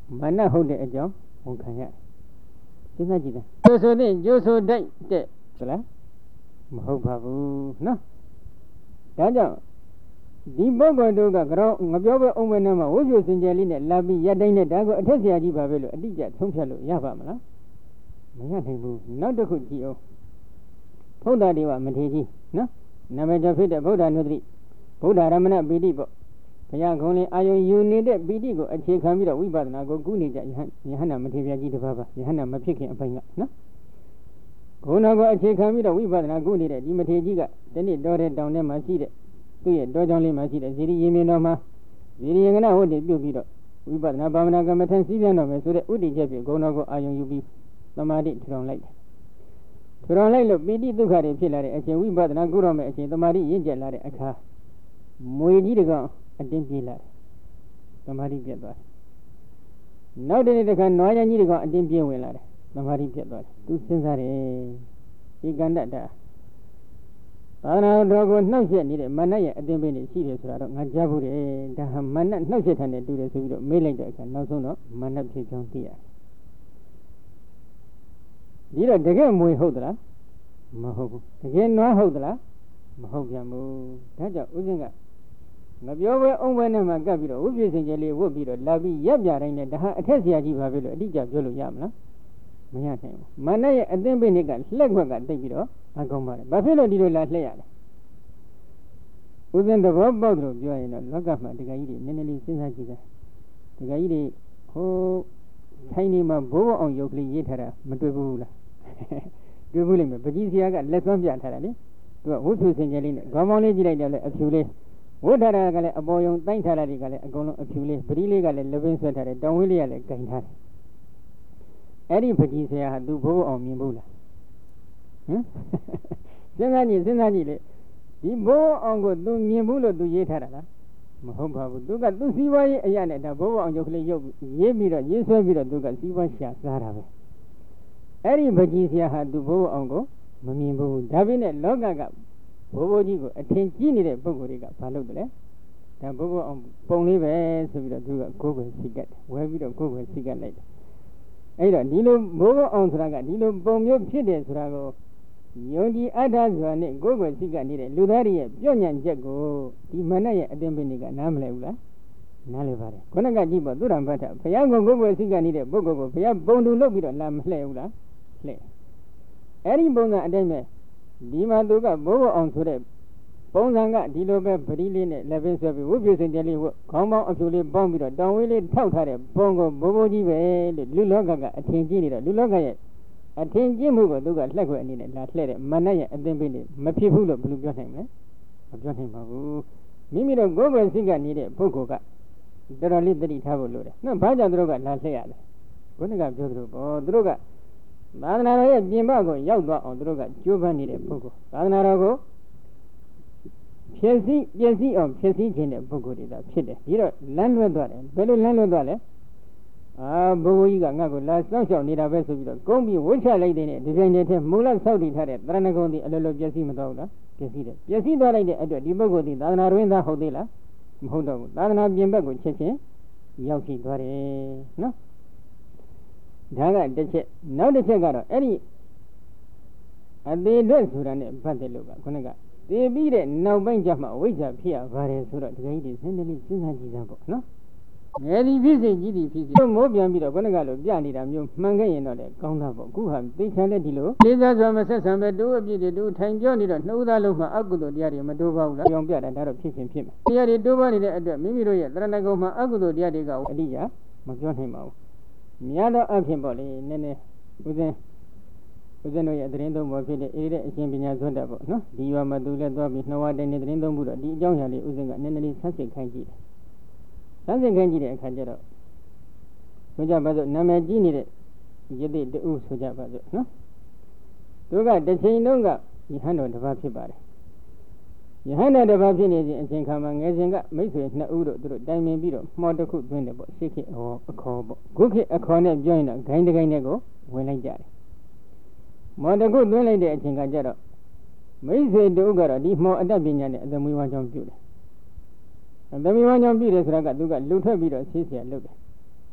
S1: မာနဟုတ်တဲ့အကြောင်းဝန်ခံရတယ်စဉ်းစားကြည့်တယ်ကျိုးဆိုတဲ့ကျိုးဆိုတဲ့ဆိုလားမဟုတ်ပါဘူးနော်ဒါကြောင့်ဒီပုဂ္ဂိုလ်တို့ကကြောငပြောပဲအောင်မနဲ့မှာဝိပ္ပယစင်ကြယ်လေးနဲ့လာပြီးရတိုင်းနဲ့ဒါကိုအထက်ဆရာကြီးပါပဲလို့အတိအကျဆုံးဖြတ်လို့ရပါမလားမရနိုင်ဘူးနောက်တစ်ခုကြည့်အောင်ဘုဒ္ဓဒေဝမထေရကြီးနော်နာမည်တော်ဖြစ်တဲ့ဗုဒ္ဓနုဒတိဗုဒ္ဓရမဏပီတိပေါ့ဘုရားခုံးလေးအာယုယူနေတဲ့ပီတိကိုအခြေခံပြီးတော့ဝိပဿနာကိုကုနေကြယဟန္တာမထေရကြီးတစ်ပါးပါယဟန္တာမဖြစ်ခင်အပိုင်းကနော်ခုံးတော်ကိုအခြေခံပြီးတော့ဝိပဿနာကုနေတဲ့ဒီမထေရကြီးကဒီနေ့တော်တဲ့တောင်ထဲမှာရှိတဲ့သူ့ရဲ့တောကြောင်းလေးမှာရှိတဲ့ဇီရိရင်မြင်တော်မှာဇီရိယင်္ဂနာဟုတ်တယ်ပြုတ်ပြီးတော့ဝိပဿနာဘာဝနာကမ္မထန်စည်းပြန်တော်မယ်ဆိုတဲ့ဥတည်ချက်ဖြင့်ခုံးတော်ကိုအာယုယူပြီးသမာဓိထူထောင်လိုက်တယ်ထူထောင်လိုက်လို့ပီတိဒုက္ခတွေဖြစ်လာတဲ့အချိန်ဝိပဿနာကုတော်မယ်အချိန်သမာဓိရင့်ကျက်လာတဲ့အခါမွေကြီးတကောင်အတင်းပြေးလာတယ်သမာဓိပြတ်သွားတယ်နောက်တနေ့တခါနွားရန်ကြီးတကောင်အတင်းပြေးဝင်လာတယ်သမာဓိပြတ်သွားတယ်သူစဉ်းစားတယ်ဒီကန္တတာသာသနာတော်ကိုနှောက်ယှက်နေတဲ့မာနရဲ့အတင်းပင်တွေရှိတယ်ဆိုတာတော့ငါကြားဘူးတယ်ဒါဟာမာနနှောက်ယှက်တဲ့နဲ့တူတယ်ဆိုပြီးတော့မေးလိုက်တဲ့အခါနောက်ဆုံးတော့မာနဖြစ်ကြောင်းသိရတယ်ဒီတော့တကယ်မွေဟုတ်သလားမဟုတ်ဘူးတကယ်နွားဟုတ်သလားမဟုတ်ပြန်ဘူးဒါကြောင့်ဥစဉ်ကမပြောဘဲအုံးပဲနဲ့မှကပ်ပြီးတော့ဝိပ္ပယစင်ကြယ်လေးဝတ်ပြီးတော့လာပြီးရပ်ပြတိုင်းနဲ့ဒါဟာအထက်ဆရာကြီးပါပဲလို့အတိအကျပြောလို့ရမလားမရနိုင်ဘူးမာနရဲ့အသင်းပိဋကလှက်ခွက်ကတိတ်ပြီးတော့အကောင်းပါတယ်ဘာဖြစ်လို့ဒီလိုလာလှက်ရလဲဥစဉ်သဘောပေါက်လို့ပြောရင်တော့လောကမှာတကကြီးတွေနည်းနည်းလေးစဉ်းစားကြည့်တာတကကြီးတွေဟိုထိုင်းနေမှာဘိုးဘအောင်ရုပ်ကလေးရေးထားတာမတွေ့ဘူးလားတွေ့ဘူးလိမ့်မယ်ပကြီးဆရာကလက်စွမ်းပြထားတာလေသူကဝိပ္ပယစင်ကြယ်လေးနဲ့ခေါင်းပေါင်းလေးကြည့်လိုက်တယ်လေအဖြူလေးဝိထာရကလည်းအပေါ်ယုံတိုင်းထားတာတွေကလည်းအကုန်လုံးအဖြူလေးပတိလေးကလည်းလက်ပင်းဆွဲထားတယ်တောင်ဝင်းလေးကလည်းကင်ထားတယ်အဲ့ဒီပကြီးဆရာဟာသူဘိုးအောင်မြင်ဘူးလားဟမ်စဉ်းစားကြည့်လေဒီဘိုးအောင်ကိုသူမြင်ဘူးလို့သူရေးထားတာလားမဟုတ်ပါဘူးသူကသူစီးပွားရေးအရာနဲ့ဒါဘိုးအောင်ရုပ်ကလေးရုပ်ရေးပြီးတော့ရေးဆွဲပြီးတော့သူကစီးပွားရှာစားတာပဲအဲ့ဒီပကြီးဆရာဟာသူဘိုးအောင်ကိုမမြင်ဘူးဒါပေမဲ့လောကကဘိုးကြီးကိုအထင်ကြီးနေတဲ့ပုဂ္ဂိုလ်တွေကဘာလုပ်တယ်လဲဒါဘိုးအောင်ပုံလေးပဲဆိုပြီးတော့သူကကိုယ်ကိုယ်စိတ်ကတ်တယ်ဝဲပြီးတော့ကိုယ်ကိုယ်စိတ်ကတ်လိုက်တယ်အဲ့တော့ဒီလိုဘိုးအောင်ဆိုတာကဒီလိုပုံမျိုးဖြစ်တယ်ဆိုတာကိုယုံကြည်အပ်တာဆိုတာနဲ့ကိုယ်ကိုယ်စိတ်ကတ်နေတဲ့လူသားတွေရဲ့ပြော့ညံ့ချက်ကိုဒီမနက်ရဲ့အတင်းပင်တွေကနားမလဲဘူးလားနားလဲပါတယ်ခုနကကြည့်ပေါ့သူရံဘတ်တာဘုရားကိုကိုယ်ကိုယ်စိတ်ကတ်နေတဲ့ပုဂ္ဂိုလ်ကိုဘုရားပုံတူလုပ်ပြီးတော့လာမလှဲဘူးလားလှဲအဲ့ဒီပုံစံအတိုင်းပဲဒီမှာသူကဘိုးအောင်ဆိုတဲ့ပုံစံကဒီလိုပဲပတိလေးနဲ့လက်ပင်းဆွဲပြီးဝိပ္ပယစင်ကြယ်လေးဝခေါင်းပေါင်းအဖြူလေးပေါင်းပြီးတော့တောင်ဝေးလေးထောက်ထားတဲ့ပုံကိုဘိုးကြီးပဲလို့လူလောကကအထင်ကြီးနေတော့လူလောကရဲ့အထင်ကြီးမှုကိုသူကလှက်ခွက်အနေနဲ့လာလှဲ့တဲ့မနက်ရဲ့အသင်ပိနေမဖြစ်ဘူးလို့ဘယ်လိုပြောနိုင်မလဲမပြောနိုင်ပါဘူးမိမိတို့ကိုယ်ကိုယ်စိတ်ကနေတဲ့ပုဂ္ဂိုလ်ကတော်တော်လေးသတိထားဖို့လိုတယ်နော်ဘာကြောင့်သူတို့ကလာလှဲ့ရလဲဘုန်းကြီးကပြောသလိုပေါ့သူတို့ကသာသနာတော်ရဲ့ပြင်ပကိုရောက်သွားအောင်သူတို့ကကြိုးပမ်းနေတဲ့ပုဂ္ဂိုလ်သာသနာတော်ကိုဖြစ်စီပြည့်စည်အောင်ဖြစ်စီခြင်းတဲ့ပုဂ္ဂိုလ်တွေသာဖြစ်တယ်ဒီတော့လမ်းလွဲသွားတယ်ဘယ်လိုလမ်းလွဲသွားလဲဘိုးကြီးကငါ့ကိုလာစောင့်ရှောက်နေတာပဲဆိုပြီးတော့ကုန်းပြီးဝှချလိုက်တဲ့ဒီပိုင်းနဲ့ထဲမူလဆောက်တည်ထားတဲ့တရဏဂုံဒီအလိုလိုပြည့်စည်မသွားဘူးလားပြည့်စည်တယ်ပြည့်စည်သွားလိုက်တဲ့အတွက်ဒီပုဂ္ဂိုလ်ဒီသာသနာတော်ဝင်သားဟုတ်သေးလားမဟုတ်တော့ဘူးသာသနာပြင်ဘက်ကိုချက်ချင်းရောက်ရှိသွားတယ်နော်ဒါကတစ်ချက်နောက်တစ်ချက်ကတော့အဲ့ဒီအသေးအတွက်ဆိုတာနဲ့ပတ်သက်လို့ကခုနကသိပြီးတဲ့နောက်ပိုင်းကျမှဝိဇ္ဇာဖြစ်ရပါတယ်ဆိုတော့ဒီကိစ္စစဉ်းစားကြည့်စမ်းပေါ့နော်ငယ်ဒီဖြစ်စေကြီးဒီဖြစ်စေမိုးပြန်ပြီးတော့ခုနကလိုပြနေတာမျိုးမှန်ခဲ့ရင်တော့လေကောင်းတာပေါ့အခုဟာသိချင်တဲ့ဒီလိုလေးစားစွာမဆက်ဆံပဲတိုးအပြည့်တွေတိုးထိုင်ပြောနေတော့နှုတ်သားလုံးမှာအကုသိုလ်တရားတွေမတိုးပါဘူးလားပြောင်းပြတာဒါတော့ဖြစ်ချင်းဖြစ်မယ်တရားတွေတိုးပါနေတဲ့အတွက်မိမိတို့ရဲ့တရဏဂုံမှာအကုသိုလ်တရားတွေကအတိအကျမပြောနိုင်ပါဘူးများတော့အဖြစ်ပေါ့လေနည်းနည်းဦးဇင်းတို့ရဲ့သတင်းသုံးပေါ်ဖြစ်တဲ့အေးတဲ့အရှင်ပညာဇွတ်တက်ပေါ့နော်ဒီရွာမှာသူလည်းသွားပြီးနှဝတိုင်းနဲ့သတင်းသုံးမှုတော့ဒီအကြောင်းအရာလေးဦးဇင်းကနည်းနည်းလေးဆက်စစ်ခိုင်းကြည့်တယ်ဆက်စစ်ခိုင်းကြည့်တဲ့အခါကျတော့ဆိုကြပါစို့နာမည်ကြီးနေတဲ့ယတိတူဆိုကြပါစို့နော်သူကတစ်ချိန်လုံးကယဟန်တော်တစ်ပါးဖြစ်ပါတယ်ယဟန်တော်တစ်ပါးဖြစ်နေစဉ်အချိန်ခါမှာငယ်စဉ်ကမိတ်ဆွေနှစ်ဦးတို့သူတို့တိုင်ပင်ပြီးတော့မှော်တစ်ခုသွင်းတယ်ပေါ့ရှစ်ခေတ်အခေါ်ပေါ့ခုခေတ်အခေါ်နဲ့ပြောရင်တော့ဂိုင်းတဂိုင်းနဲ့ကိုဝင်လိုက်ကြတယ်မော်တကုသွင်းလိုက်တဲ့အချိန်ကကြတော့မိတ်ဆွေတို့ကတော့ဒီမော်အတတ်ပညာနဲ့အသမီးဝါကြောင့်ပြုတယ်အသမီးဝါကြောင့်ပြုတယ်ဆိုတာကသူကလူထွက်ပြီးတော့ဆေးเสียလုပ်တယ်ဆ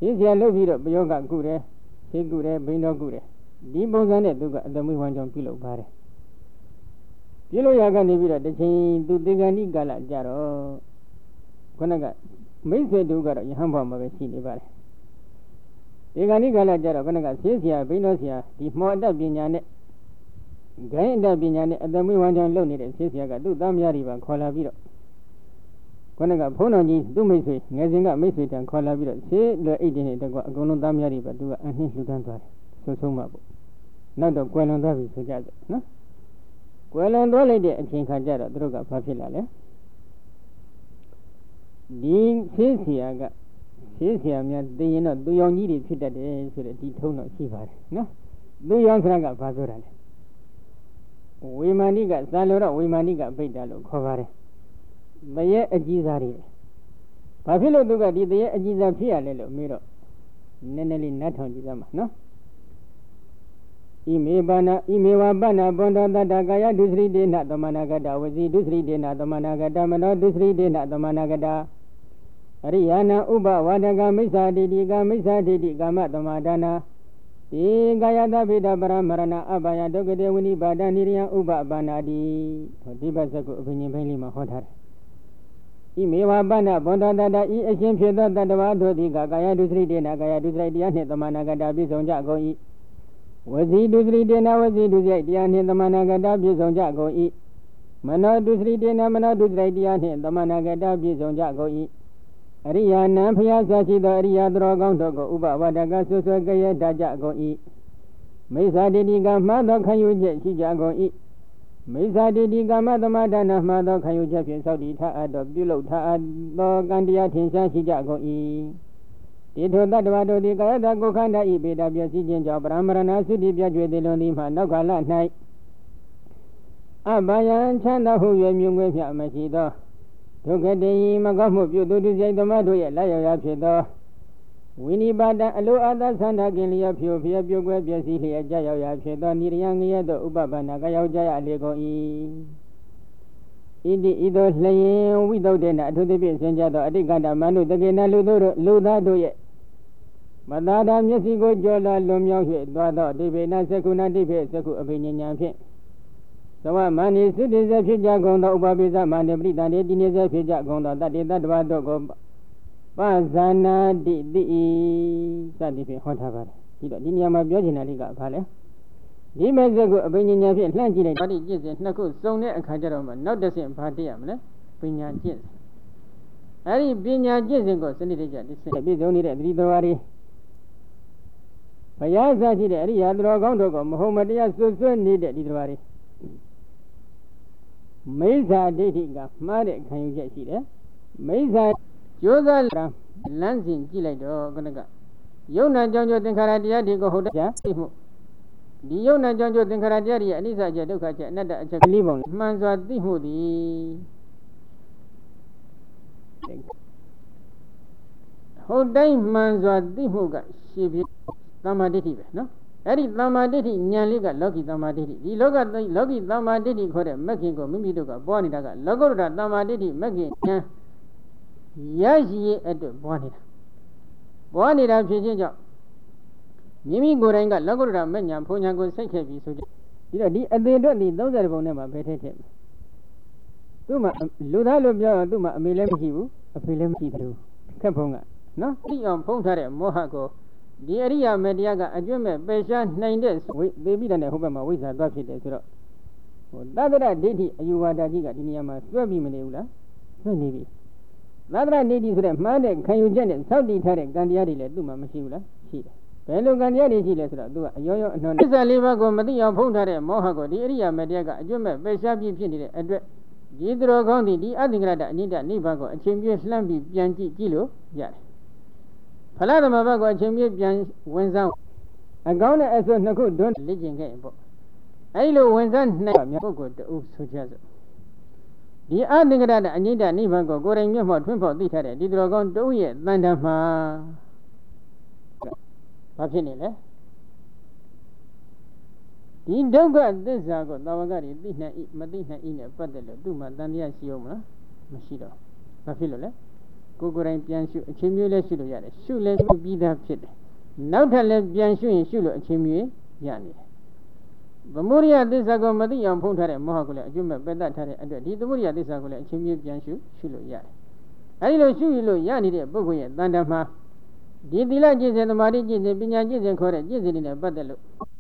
S1: ဆေးဆရာလုပ်ပြီးတော့ပယောဂကုတယ်ဆေးကုတယ်ဘိန်းတော်ကုတယ်ဒီပုံစံနဲ့သူကအတမွေးဝမ်းကြောင်းပြုလုပ်ပါတယ်ပြုလုပ်ရကနေပြီးတော့တစ်ချိန်သူသေဂန္တိကာလကြတော့ခုနကမိတ်ဆွေတူကတော့ယဟန်ဘဝမှာပဲရှိနေပါတယ်သေဂန္တိကာလကြတော့ခုနကဆေးဆရာဘိန်းတော်ဆရာဒီမောအတတ်ပညာနဲ့ဂိုင်းအတတ်ပညာနဲ့အတမွေးဝမ်းကြောင်းလုပ်နေတဲ့ဆေးဆရာကသူ့သားမယားတွေပါခေါ်လာပြီးတော့ခုနကဘုန်းတော်ကြီးသူ့မိတ်ဆွေငယ်စဉ်ကမိတ်ဆွေတန်ခေါ်လာပြီးတော့ဆေးလွယ်အိတ်တင်တဲ့ကွာအကုန်လုံးသားမယားတွေပါသူကအနှင်းလှူဒန်းသွားတယ်ဆိုဆုံးမှာပေါ့နောက်တော့ကွယ်လွန်သွားပြီဆိုကြတယ်နော်ကွယ်လွန်သွားလိုက်တဲ့အချိန်ခါကျတော့သူတို့ကဘာဖြစ်လာလဲဒီဆေးဆရာကဆေးဆရာများသိရင်တော့သူရောင်ကြီးတွေဖြစ်တတ်တယ်ဆိုတဲ့ဒီထုံးတော့ရှိပါတယ်နော်သူရောင်ဆရာကဘာပြောတာလဲဝေမာနိကဇာလိုတော့ဝေမာနိကပိဋ္ဌာလို့ခေါ်ပါတယ်တရေအကြီးစားတွေဘာဖြစ်လို့သူကဒီတရေအကြီးစားဖြစ်ရလဲလို့မေးတော့နည်းနည်းလေးနားထောင်ကြည့်စမ်းပါနော်ဣမေဝပနာဘွန္တတတကာယဒုစရိတေနသမနာဂတဝစီဒုစရိတေနသမနာဂတမနောဒုစရိတေနသမနာဂတအရိယာနာဥပဝါဒကမိစ္ဆာတိတိကမိစ္ဆာတိတိကာမသမာဒါနာဧကာယတပိတပရမရဏအဘယဒုက္ခတေဝိနိပါဒနိရိယဥပပါဏာတိဒီဘက်ကုအဘိညာဉ်ပိုင်းလေးမှာဟောထားတယ်ဣမေဝပနာဘွန္တတတဤအရှင်ဖြစ်သောတတ္တဝါတို့သည်ကာယဒုစရိတေနကာယဒုစရိတရားနှင့်သမနာဂတပြည့်စုံကြကုန်၏ဝစီဒုစရိတေနဝစီဒုစရိတရားနှင့်သမနာဂတပြည့်စုံကြကုန်၏မနောဒုစရိတေနမနောဒုစရိတရားနှင့်သမနာဂတပြည့်စုံကြကုန်၏အရိယာနံဖျားဆရှိသောအရိယာသူတော်ကောင်းတို့ကိုဥပဝဒကဆွဆွကရတကြကုန်၏မိစ္ဆာတိတိကမှသောခံယူချက်ရှိကြကုန်၏မိစ္ဆာတိတိကမသမဒါနမှသောခံယူချက်ဖြင့်သောက်တည်ထားအပ်သောပြုလုပ်ထားအပ်သောကံတရားထင်ရှားရှိကြကုန်၏တိထောတတ္တဝါတို့သည်ကာယတကိုယ်ခန္ဓာဤပေတာပြည့်စည်ခြင်းကြောင့်ပရမရဏသုတိပြည့်ကျွေသည်လွန်သည်မှနောက်ကာလ၌အဘယံချမ်းသာဟု၍မြုံငွေဖြမရှိသောဒုက္ခတေယမကောင်းမှုပြုသူတို့စိတ်သမတို့ရဲ့လက်ရောက်ရဖြစ်သောဝိနိပါဒအလိုအပ်သန္တာကင်လျက်ဖြိုဖျက်ပြုတ်ကွဲပြည့်စည်လျက်ကြောက်ရောက်ရဖြစ်သောနိရိယငရဲသောဥပပန္နကရောက်ကြရလေကုန်၏ဣတိဤသို့လျင်ဝိသုဒ္ဓေနအထုသဖြင့်ဆင်ကြသောအတိတ်ကတမနုတကေနလူသားတို့ရဲ့မသာတာမျက်စိကိုကြောလာလွန်မြောက်၍သွားသောတိဗေနသက္ကုဏတိဖေသက္ကုအဘိညာဉ်ဖြင့်သဝမဏိသုတိစေဖြစ်ကြကုန်သောဥပပိသမဏိပရိသန္တိတိနေစေဖြစ်ကြကုန်သောတတ္တိတ္တဝါတို့ကိုပဇာနာတိတိစသည်ဖြင့်ဟောထားပါတယ်ဒီတော့ဒီနေရာမှာပြောချင်တာလေးကဘာလဲဒီမဲ့သက္ကုအဘိညာဉ်ဖြင့်လှမ်းကြည့်လိုက်ပါတိကျင့်စဉ်နှစ်ခုစုံတဲ့အခါကျတော့မှနောက်တစ်ဆင့်ဘာတည့်ရမလဲပညာကျင့်စဉ်အဲဒီပညာကျင့်စဉ်ကိုစနစ်တကျတစ်ဆင့်ပြည့်စုံနေတဲ့သတိတော်ရီဘုရားစားရှိတဲ့အရိယာသူတော်ကောင်းတို့ကိုမဟုတ်မတရားဆွဆွနေတဲ့ဒီတော်ရီမိစ္ဆာဒိဋ္ဌိကမှားတဲ့ခံယူချက်ရှိတယ်မိစ္ဆာကျိုးစားလမ်းစဉ်ကြည့်လိုက်တော့ခဏကယုံနာကြောင့်သင်္ခါရတရားတွေကိုဟုတ်တယ်သိမှုဒီယုံနာကြောင့်သင်္ခါရတရားတွေရဲ့အနိစ္စချက်ဒုက္ခချက်အနတ္တအချက်ကလေးပုံမှန်စွာသိမှုသည်ဟုတ်တိုင်းမှန်စွာသိမှုကရှိပြီးသမ္မာဒိဋ္ဌိပဲနော်အဲ့ဒီသမ္မာဒိဋ္ဌိဉာဏ်လေးကလောကီသမ္မာဒိဋ္ဌိဒီလောကီသမ္မာဒိဋ္ဌိခေါ်တဲ့မဂ္ဂင်ကိုမိမိတို့ကပွားနေတာကလောကုတ္တရသမ္မာဒိဋ္ဌိမဂ္ဂင်ဉာဏ်ရရှိရဲ့အတွက်ပွားနေတာဖြစ်ခြင်းကြောင့်မိမိကိုယ်တိုင်ကလောကုတ္တရမဉ္ဇဉ်ဘုံဉာဏ်ကိုစိတ်ခဲ့ပြီးဆိုကြပြီးတော့ဒီအသေးအတွက်ဒီ30ပုံနဲ့မှာဘယ်ထည့်သူ့မှာလူသားလို့ပြောတော့သူ့မှာအမေလည်းမရှိဘူးအဖေလည်းမရှိဘူးခက်ဖုံးကနော်သိအောင်ဖုံးထားတဲ့မောဟကိုဒီအရိယာမေတရားကအကျွတ်မဲ့ပယ်ရှားနိုင်တဲ့သေပြီးတဲ့ဟိုဘက်မှာဝိဇ္ဇာသွားဖြစ်တယ်ဆိုတော့သတ္တရဒိဋ္ဌိအယူဝါဒကြီးကဒီနေရာမှာစွဲပြီးမနေဘူးလားစွဲနေပြီသတ္တရဒိဋ္ဌိဆိုတဲ့မှားတဲ့ခံယူချက်နဲ့စောင့်တည်ထားတဲ့ကံတရားတွေလည်းသူ့မှာမရှိဘူးလားရှိတယ်ဘယ်လိုကံတရားတွေရှိလဲဆိုတော့သူကအယောယောအနှောသစ္စာလေးပါးကိုမသိအောင်ဖုံးထားတဲ့မောဟကိုဒီအရိယာမေတရားကအကျွတ်မဲ့ပယ်ရှားပြီးဖြစ်နေတဲ့အတွက်ဒီသူတော်ကောင်းဒီအသင်္ကရတအနိဒနိဗ္ဗာန်ကိုအချိန်ပြည့်လှမ်းပြီးပြန်ကြည့်လို့ရတယ်ဖလားသမဘတ်ကိုအချိန်ပြည့်ပြန်ဝင်စားအကောင်းနဲ့အဆွနှစ်ခုတွန်းလေ့ကျင့်ခဲ့ရင်ပေါ့အဲဒီလိုဝင်စားနိုင်ပုဂ္ဂိုလ်တူဆိုကြစို့ဒီအသင်္ကရတအနိဒနိဗ္ဗာန်ကိုကိုယ်တိုင်မျက်မှောက်ထွန်းဖော်သိထားတဲ့ဒီသူတော်ကောင်းတူရဲ့တန်တမှာဘာဖြစ်နေလဲဒီဒုက္ခသစ္စာကိုသာဝကတွေသိနိုင်၏မသိနိုင်၏နဲ့ပတ်သက်လို့သူ့မှာတန်တရားရှိအောင်မလားမရှိတော့ဘာဖြစ်လို့လဲကိုယ်ကိုယ်တိုင်ပြန်ရှုအချင်းမျိုးလည်းရှုလို့ရတယ်ရှုလည်းရှုပြီးသားဖြစ်တယ်နောက်ထပ်လည်းပြန်ရှုရင်ရှုလို့အချင်းမျိုးရနေတယ်ဗမုရိယသစ္စာကိုမသိအောင်ဖုံးထားတဲ့မောဟကိုလည်းအကျွတ်မဲ့ပယ်တတ်ထားတဲ့အတွက်ဒီသမုဒိယသစ္စာကိုလည်းအချင်းမျိုးပြန်ရှုလို့ရတယ်အဲဒီလိုရှုလို့ရနေတဲ့ပုဂ္ဂိုလ်ရဲ့တန်တမှာဒီသီလကျင့်စဉ်သမာဓိကျင့်စဉ်ပညာကျင့်စဉ်ခေါ်တဲ့ကျင့်စဉ်တွေနဲ့ပတ်သက်လို့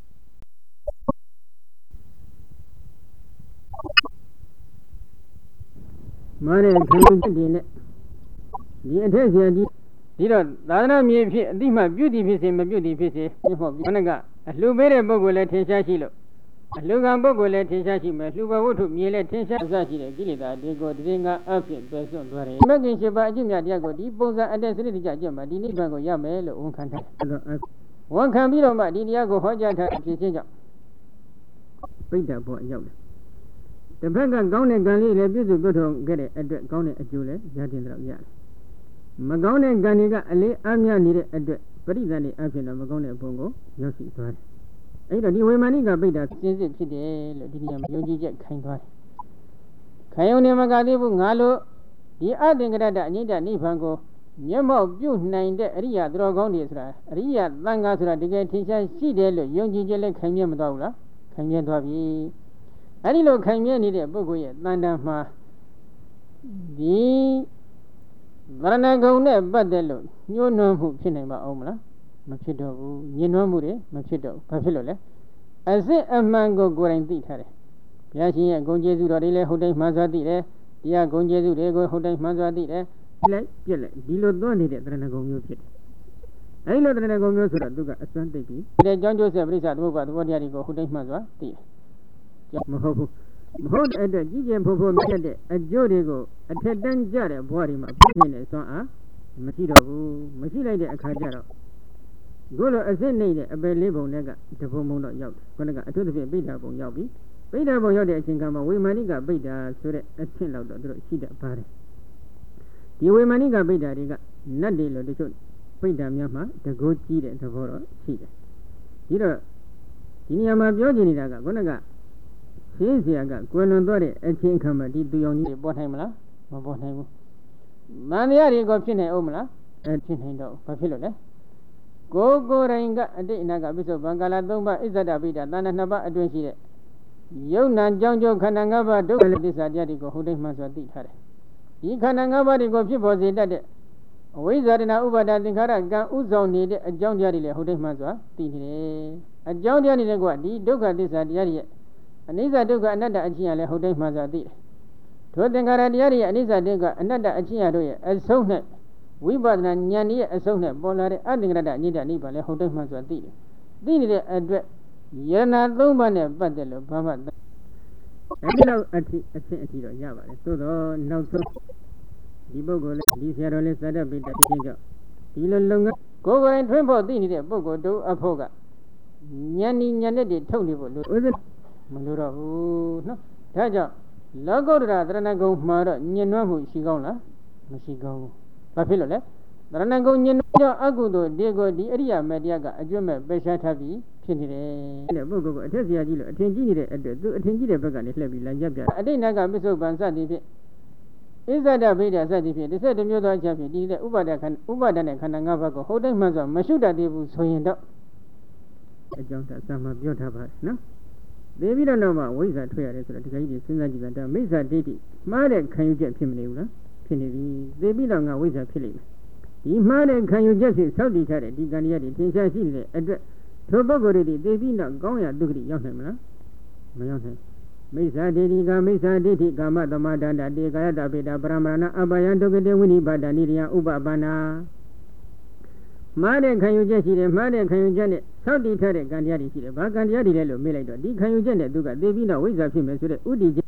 S1: မာတဲ့ခန္ဓာတွေနဲ့ဒီအထက်ဆရာကြီးဒီတော့သာသနာမြေဖြစ်အတိမပြုတည်ဖြစ်စေမပြုတည်ဖြစ်စေဒီဟောပြီးခဏကအလှပေးတဲ့ပုဂ္ဂိုလ်လည်းထင်ရှားရှိလို့အလှကံပုဂ္ဂိုလ်လည်းထင်ရှားရှိမယ်လှဘဝတ္ထုမြေလည်းထင်ရှားအစရှိတဲ့ကိလေသာတွေကိုတရင်ကအဖြစ်ပဲစွန့်သွားတယ်မဂ္ဂင်7ပါးအကျင့်များတရားကိုဒီပုံစံအတက်စနစ်တကျအကျင့်မှာဒီနိဗ္ဗာန်ကိုရမယ်လို့ဝန်ခံထားတယ်ဝန်ခံပြီးတော့မှဒီတရားကိုဟောကြားထားဖြစ်ခြင်းကြောင့်ပိဋကဘောအရောက်တယ်တစ်ဖက်ကကောင်းတဲ့ကံလေးလည်းပြည့်စုံပြည့်စုံခဲ့တဲ့အတွက်ကောင်းတဲ့အကျိုးလည်းရတင်တော့ရတယ်မကောင်းတဲ့ကံတွေကအလေးအမြနေတဲ့အတွက်ပရိသတ်တွေအဖြစ်တော့မကောင်းတဲ့ဘုံကိုရောက်ရှိသွားတယ်အဲ့တော့ဒီဝေမာနိကပိဋကစင်စစ်ဖြစ်တယ်လို့ဒီနေရာမှာယုံကြည်ချက်ခိုင်သွားတယ်ခိုင်ယုံနေမကသေးဘူးငါလို့ဒီအသင်္ကရတအငိမ့်တနိဗ္ဗာန်ကိုမျက်မှောက်ပြုနိုင်တဲ့အရိယာသူတော်ကောင်းတွေဆိုတာအရိယာသံဃာဆိုတာတကယ်ထင်ရှားရှိတယ်လို့ယုံကြည်ချက်လည်းခိုင်မြဲမသွားဘူးလားခိုင်မြဲသွားပြီအဲ့ဒီလိုခိုင်မြဲနေတဲ့ပုဂ္ဂိုလ်ရဲ့တန်တန်မှာဒီဗရဏဂုံနဲ့ပတ်သက်လို့ညှိုးနွမ်းမှုဖြစ်နိုင်ပါအောင်မလားမဖြစ်တော့ဘူးညှဉ်းနှွမ်းမှုတွေမဖြစ်တော့ဘူးဘာဖြစ်လို့လဲအစစ်အမှန်ကိုကိုယ်တိုင်သိထားတယ်ဘုရားရှင်ရဲ့ဂုဏ်ကျေးဇူးတော်တွေလည်းဟုတ်တိုင်းမှန်စွာသိတယ်တရားဂုဏ်ကျေးဇူးတွေကိုဟုတ်တိုင်းမှန်စွာသိတယ်ပြလိုက်ဒီလိုသွားနေတဲ့တရဏဂုံမျိုးဖြစ်တယ်အဲဒီလိုတရဏဂုံမျိုးဆိုတော့သူကအစွမ်းသိပြီဒီကြောင့်ကျိုးဆက်ပရိစ္ဆသမုပ္ပါသဘောတရားတွေကိုဟုတ်တိုင်းမှန်စွာသိတယ်မဟုတ်ဘူးမဟုတ်တဲ့အတွက်ကြီးကျယ်ဖို့မြတ်တဲ့အကျိုးတွေကိုအထက်တန်းကြတဲ့ဘဝတွေမှာဖြစ်နေတဲ့စွမ်းအားမရှိတော့ဘူးမရှိလိုက်တဲ့အခါကျတော့ကိုလိုအစစ်နေတဲ့အပယ်လေးပုံနဲ့ကတဘုံဘုံတော့ရောက်တယ်ခုနကအထူးသဖြင့်ပိဋကဘုံရောက်ပြီပိဋကဘုံရောက်တဲ့အချိန်ကမှဝေမာနိကပိဋကဆိုတဲ့အဆင့်လောက်တော့သူတို့ရှိတတ်ပါတယ်ဒီဝေမာနိကပိဋကတွေကနတ်တွေလို့တချို့ပိဋကများမှာတကိုးကြီးတဲ့သဘောတော့ရှိတယ်ဒီတော့ဒီနေရာမှာပြောချင်နေတာကခုနကရှင်းเสียကကွယ်လွန်သွားတဲ့အချင်းအခါမှာဒီသူယောင်ကြီးတွေပေါ်နိုင်မလားမပေါ်နိုင်ဘူးမန္တရားတွေကဖြစ်နိုင်အောင်မလားဖြစ်နိုင်တော့ဘာဖြစ်လို့လဲကိုယ်ကိုယ်တိုင်ကအတိတ်အနာကပိစ္ဆုတ်ဘံကာလ3ပါးဣဇဒပိဋကတဏ္ဍ2ပါးအတွင်းရှိတဲ့ယုံနာကြောင်းကျိုးခန္ဓာ5ပါးဒုက္ခသစ္စာတရားတွေကိုဟုတ်တိုင်းမှဆိုသိထားတယ်ဒီခန္ဓာ5ပါးတွေကိုဖြစ်ပေါ်စေတတ်တဲ့အဝိဇ္ဇာတနာဥပါဒသင်္ခါရကံဥဆောင်နေတဲ့အကြောင်းတရားတွေလည်းဟုတ်တိုင်းမှဆိုသိနေတယ်အကြောင်းတရားတွေကဒီဒုက္ခသစ္စာတရားတွေရဲ့အနိစ္စဒုက္ခအနတ္တအချင်းရလည်းဟုတ်တိုင်းမှဆိုသိတယ်ထိုသင်္ခါရတရားတွေရဲ့အနိစ္စဒုက္ခအနတ္တအချင်းရတို့ရဲ့အဆုံးနဲ့ဝိပဿနာဉာဏ်ရဲ့အဆုံးနဲ့ပေါ်လာတဲ့အသင်္ကရတအညိတနိဗ္ဗာန်လည်းဟုတ်တိုင်းမှဆိုတာသိတယ်သိနေတဲ့အတွက်ယန္နာ3ပါးနဲ့ပတ်သက်လို့ဘာမှအဲဒီလောက်အဆင့်အထိတော့ရပါတယ်သို့တော့နောက်ဆုံးဒီပုဂ္ဂိုလ်လည်းဒီဆရာတော်လည်းသတ္တပိဋကဖြစ်ခြင်းကြောင့်ဒီလိုလုံငန်းကိုယ်ကိုယ်တိုင်ထွင်းဖို့သိနေတဲ့ပုဂ္ဂိုလ်တို့အဖို့ကဉာဏ်ဤဉာဏ်နဲ့တွေထုတ်နေဖို့လို့မလိုတော့ဘူးနော်ဒါကြောင့်လောကုတ္တရာသရဏဂုံမှာတော့ညှဉ်းနှွမ်းမှုရှိကောင်းလားမရှိကောင်းဘူးဘာဖြစ်လို့လဲသရဏဂုံညှဉ်းနှွမ်းကြောင့်အကုသိုလ်ဒီကိုဒီအရိယာမေတ္တကအကျွတ်မဲ့ပယ်ရှားထားပြီးဖြစ်နေတယ်တဲ့ပုဂ္ဂိုလ်ကအထက်ဆရာကြီးလို့အထင်ကြီးနေတဲ့အတွက်သူအထင်ကြီးတဲ့ဘက်ကနေလှည့်ပြီးလမ်းကြပြအတိတ်နကပစ္စုပန်စသည်ဖြင့်ဣဇဒဗိဒစသည်ဖြင့်17မျိုးသောအချက်ဖြင့်ဒီတဲ့ဥပါဒနဲ့ခန္ဓာ5ပါးကိုဟုတ်တိုင်းမှဆိုမရှိတတ်သေးဘူးဆိုရင်တော့အကြောင်းသာသမပြောထားပါတယ်နော်သိပြီးတော့မှဝိဇ္ဇာထွက်ရတယ်ဆိုတော့ဒီကကြီးတွေစဉ်းစားကြည့်တာမိစ္ဆာဒိဋ္ဌိမှားတဲ့ခံယူချက်ဖြစ်မနေဘူးလားဖြစ်နေပြီသိပြီးတော့ငါဝိဇ္ဇာဖြစ်လိမ့်မယ်ဒီမှားတဲ့ခံယူချက်စီစောက်တည်ထားတဲ့ဒီကံရည်တွေသင်ရှားရှိနေတဲ့အတွက်ထိုပုဂ္ဂိုလ်တွေသိပြီးတော့ကောင်းရာဒုက္ခတွေရောက်နိုင်မလားမရောက်နိုင်မိစ္ဆာဒိဋ္ဌိကမိစ္ဆာဒိဋ္ဌိကာမတမဒန္တတေကာယတပိတာပရမရဏအပယံဒုက္ခတေဝိနိပါဒနိရိယဥပပန္နာမှားတဲ့ခံယူချက်ရှိတယ်မှားတဲ့ခံယူချက်နဲ့စောက်တည်ထားတဲ့ကံတရားတွေရှိတယ်ဘာကံတရားတွေလဲလို့မေးလိုက်တော့ဒီခံယူချက်နဲ့သူကသိပြီးတော့ဝိဇ္ဇာဖြစ်မယ်ဆိုတဲ့ဥဒိချက်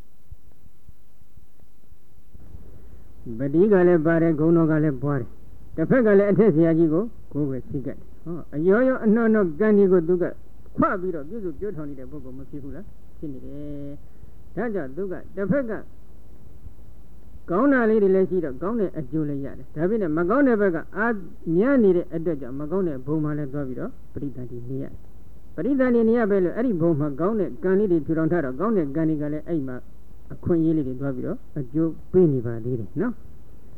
S1: ဗတိကလည်းပါတယ်ဂုဏ်တော်ကလည်းပွားတယ်တစ်ဖက်ကလည်းအထက်ဆရာကြီးကိုယ်ပဲသိကတ်ဟောအယောယောအနှောနှောကံတွေကိုသူကခွပြီးတော့ပြုစုပြောထောင်နေတဲ့ပုဂ္ဂိုလ်မဖြစ်ဘူးလားဖြစ်နေတယ်ဒါကြောင့်သူကတစ်ဖက်ကကောင်းတာလေးတွေလည်းရှိတော့ကောင်းတဲ့အကျိုးလည်းရတယ်ဒါပေမဲ့မကောင်းတဲ့ဘက်ကအာမြတ်နေတဲ့အတွက်ကြောင့်မကောင်းတဲ့ဘုံမှလည်းသွားပြီးတော့ပရိသတ်တိနေရပရိသတ်တိနေရပဲလို့အဲ့ဒီဘုံမှာကောင်းတဲ့ကံလေးတွေထူထောင်ထားတော့ကောင်းတဲ့ကံတွေကလည်းအဲ့မှာအခွင့်အရေးလေးတွေသွားပြီးတော့အကျိုးပေးနေပါသေးတယ်နော်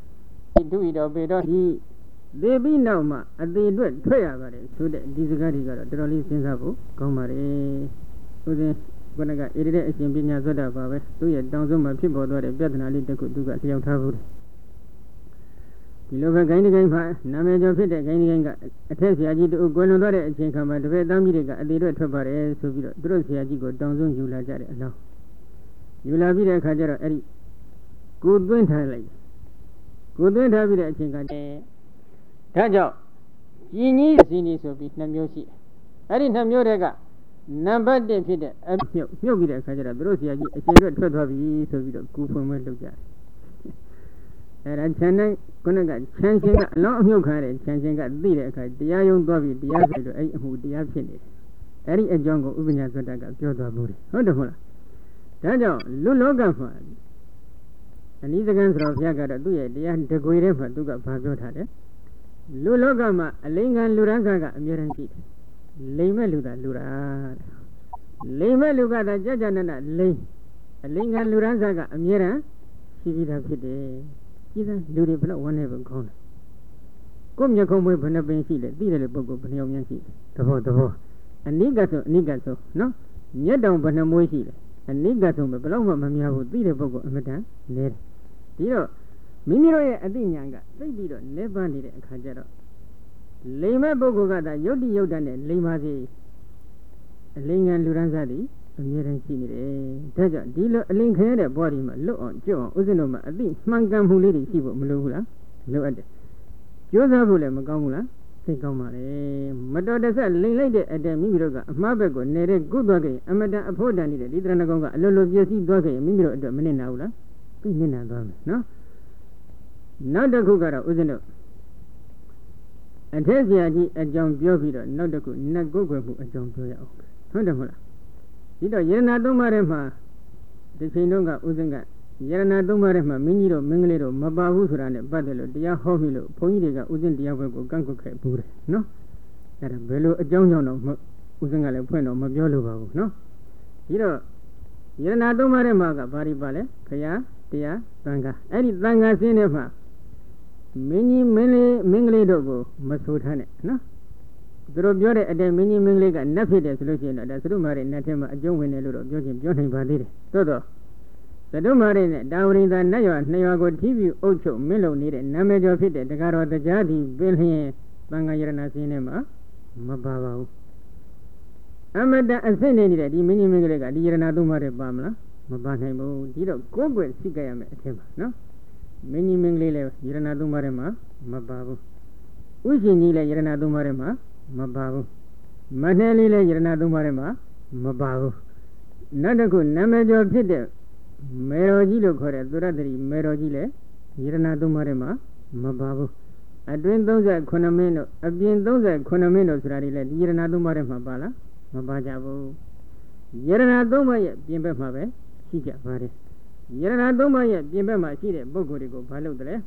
S1: ဒုဝိတောပေတော့ဒီသေပြီးနောက်မှာအသေးအတွက်ထွက်ရပါတယ်ဆိုတဲ့ဒီစကားတွေကတော့တော်တော်လေးစဉ်းစားဖို့ကောင်းပါတယ်ဥစဉ်ခုနကဣရိတဲ့အရှင်ပညာဇွတ်တာပါပဲသူ့ရဲ့တောင်ဆုံးမှာဖြစ်ပေါ်သွားတဲ့ပြဿနာလေးတစ်ခုသူကလျှောက်ထားဘူးဒီလိုပဲဂိုင်းဒီဂိုင်းမှာနာမည်ကျော်ဖြစ်တဲ့ဂိုင်းဒီဂိုင်းကအထက်ဆရာကြီးတို့ကိုလွန်သွားတဲ့အချိန်ခါမှာတပည့်သားကြီးတွေကအသေးအတွက်ထွက်ပါတယ်ဆိုပြီးတော့သူတို့ဆရာကြီးကိုတောင်ဆုံးယူလာကြတဲ့အလောင်းယူလာပြီးတဲ့အခါကျတော့အဲ့ဒီကိုသွင်းထားလိုက်ကိုသွင်းထားပြီးတဲ့အချိန်ကတည်းကဒါကြောင့်ကြီးကြီးစီနီဆိုပြီး2မျိုးရှိအဲ့ဒီ2မျိုးတွေကနံပါတ်1ဖြစ်တဲ့အမြုပ်ပြီးတဲ့အခါကျတော့သူတို့ဆရာကြီးအရှင်တို့ထွက်သွားပြီဆိုပြီးတော့ကူဖွင့်မလုပ်ကြတယ်အဲ့ဒါခြံနဲ့ခုနကခြံရှင်ကအလောင်းအမြုပ်ခါတဲ့ခြံရှင်ကသိတဲ့အခါတရားရုံးသွားပြီးတရားဆိုတော့အဲ့အမှုတရားဖြစ်နေတယ်အဲ့ဒီအကြောင်းကိုဥပညာဇတ်တကပြောသွားဘူးဟုတ်တယ်မဟုတ်လားဒါကြောင့်လူလောကမှာအနိစ္စကံဆိုတော့ဘုရားကတော့သူ့ရဲ့တရားတကွေထဲမှာသူကဘာပြောထားတယ်လူလောကမှာအလိမ်ခံလူရန်ကအမြဲတမ်းရှိတယ်လိမ်မဲ့လူသာလူတာလိမ်မဲ့လူကသာကြာကြာနာနာလိမ်အလိမ်ခံလူရန်ကအမြဲတမ်းရှိပြီးသားဖြစ်တယ်ကြီးသားလူတွေဘယ်တော့ဝမ်းနေဖို့ကောင်းလဲကိုမျက်ခုံးမွေးဘယ်နှပင်ရှိလဲသိတယ်လေပုဂ္ဂိုလ်ဘယ်နှယောက်များရှိလဲသဘောအနိကဆိုအနိကဆိုနော်မျက်တောင်ဘယ်နှမွေးရှိလဲအနိကဆိုဘယ်တော့မှမများဘူးသိတဲ့ပုဂ္ဂိုလ်အမတန်နဲတယ်ဒီတော့မိမိတို့ရဲ့အသိဉာဏ်ကသိပြီးတော့လဲပန်းနေတဲ့အခါကျတော့လိမ်မဲ့ပုဂ္ဂိုလ်ကသာယုတ်တိယုတ်တတ်နဲ့လိမ်ပါစေအလိမ်ခံလူရန်စားသည်အမြဲတမ်းရှိနေတယ်ဒါကြောင့်ဒီလိုအလိမ်ခံရတဲ့ဘဝဒီမှာလွတ်အောင်ကျွတ်အောင်ဥစဉ်တို့မှာအသိမှန်ကန်မှုလေးတွေရှိဖို့မလိုဘူးလားလိုအပ်တယ်ကြိုးစားဖို့လည်းမကောင်းဘူးလားသိကောင်းပါလေမတော်တဆလိမ်လိုက်တဲ့အတဲ့မိမိတို့ကအမှားဘက်ကိုနေတဲ့ကုသွားခဲ့အမတန်အဖို့တန်နေတဲ့ဒီတရဏဂုံကအလိုလိုပြည့်စည်သွားခဲ့မိမိတို့အတွက်မနစ်နာဘူးလားသိနစ်နာသွားမယ်နော်နောက်တစ်ခုကတော့ဥစဉ်တို့အထက်ဆရာကြီးအကြောင်းပြောပြီးတော့နောက်တစ်ခုနတ်ကိုယ်ွယ်မှုအကြောင်းပြောရအောင်ဟုတ်တယ်မဟုတ်လားဒီတော့ယရဏသုံးပါးထဲမှာဒီချိန်တုန်းကဥစဉ်ကယရဏသုံးပါးထဲမှာမင်းကြီးတို့မင်းကလေးတို့မပါဘူးဆိုတာနဲ့ပတ်သက်လို့တရားဟောပြီလို့ဘုန်းကြီးတွေကဥစဉ်တရားဘက်ကိုကန့်ကွက်ခဲ့ဘူးတယ်နော်အဲ့ဒါဘယ်လိုအကြောင်းကြောင့်တော့ဥစဉ်ကလည်းဖွင့်တော့မပြောလို့ပါဘူးနော်ဒီတော့ယရဏသုံးပါးထဲမှာကဘာတွေပါလဲခရားတရားသံဃာအဲ့ဒီသံဃာစင်းထဲမှာမင်းကြီးမင်းလေးမင်းကလေးတို့ကိုမဆိုထားနဲ့နော်သူတို့ပြောတဲ့အတိုင်းမင်းကြီးမင်းကလေးကနတ်ဖြစ်တယ်ဆိုလို့ရှိရင်တော့ဒါသရုမာရိနတ်ထဲမှာအကျုံးဝင်တယ်လို့တော့ပြောနိုင်ပါသေးတယ်သို့တော့သရုမာရိနဲ့တာဝရိသာနတ်ရွာနှစ်ရွာကိုထိပြီးအုပ်ချုပ်မင်းလုံနေတဲ့နာမည်ကျော်ဖြစ်တဲ့တကားတော်တရားဒီပင်လျင်သံဃာယရဏစင်းထဲမှာမပါပါဘူးအမတအစစ်နေတဲ့ဒီမင်းကြီးမင်းကလေးကဒီယရဏသုံးပါးထဲပါမလားမပါနိုင်ဘူးဒီတော့ကိုယ်ွယ်စိတ်ကြရမယ်အထင်ပါနော်မင်းကြီးမင်းကလေးလည်းယရဏသုံးပါးထဲမှာမပါဘူးဥရှင်ကြီးလည်းယရဏသုံးပါးထဲမှာမပါဘူးမနှဲလေးလည်းယရဏသုံးပါးထဲမှာမပါဘူးနောက်တစ်ခုနာမည်ကျော်ဖြစ်တဲ့မေတော်ကြီးလို့ခေါ်တဲ့သုရတ္တိမေတော်ကြီးလည်းယရဏသုံးပါးထဲမှာမပါဘူးအတွင်း38မင်းတို့အပြင်38မင်းတို့ဆိုတာတွေလည်းဒီယရဏသုံးပါးထဲမှာပါလားမပါကြဘူးယရဏသုံးပါးရဲ့ပြင်ဘက်မှာပဲရှိကြပါတယ်ယရဏသုံးပါးရဲ့ပြင်ဘက်မှာရှိတဲ့ပုဂ္ဂိုလ်တွေကိုဘာလုပ်တယ်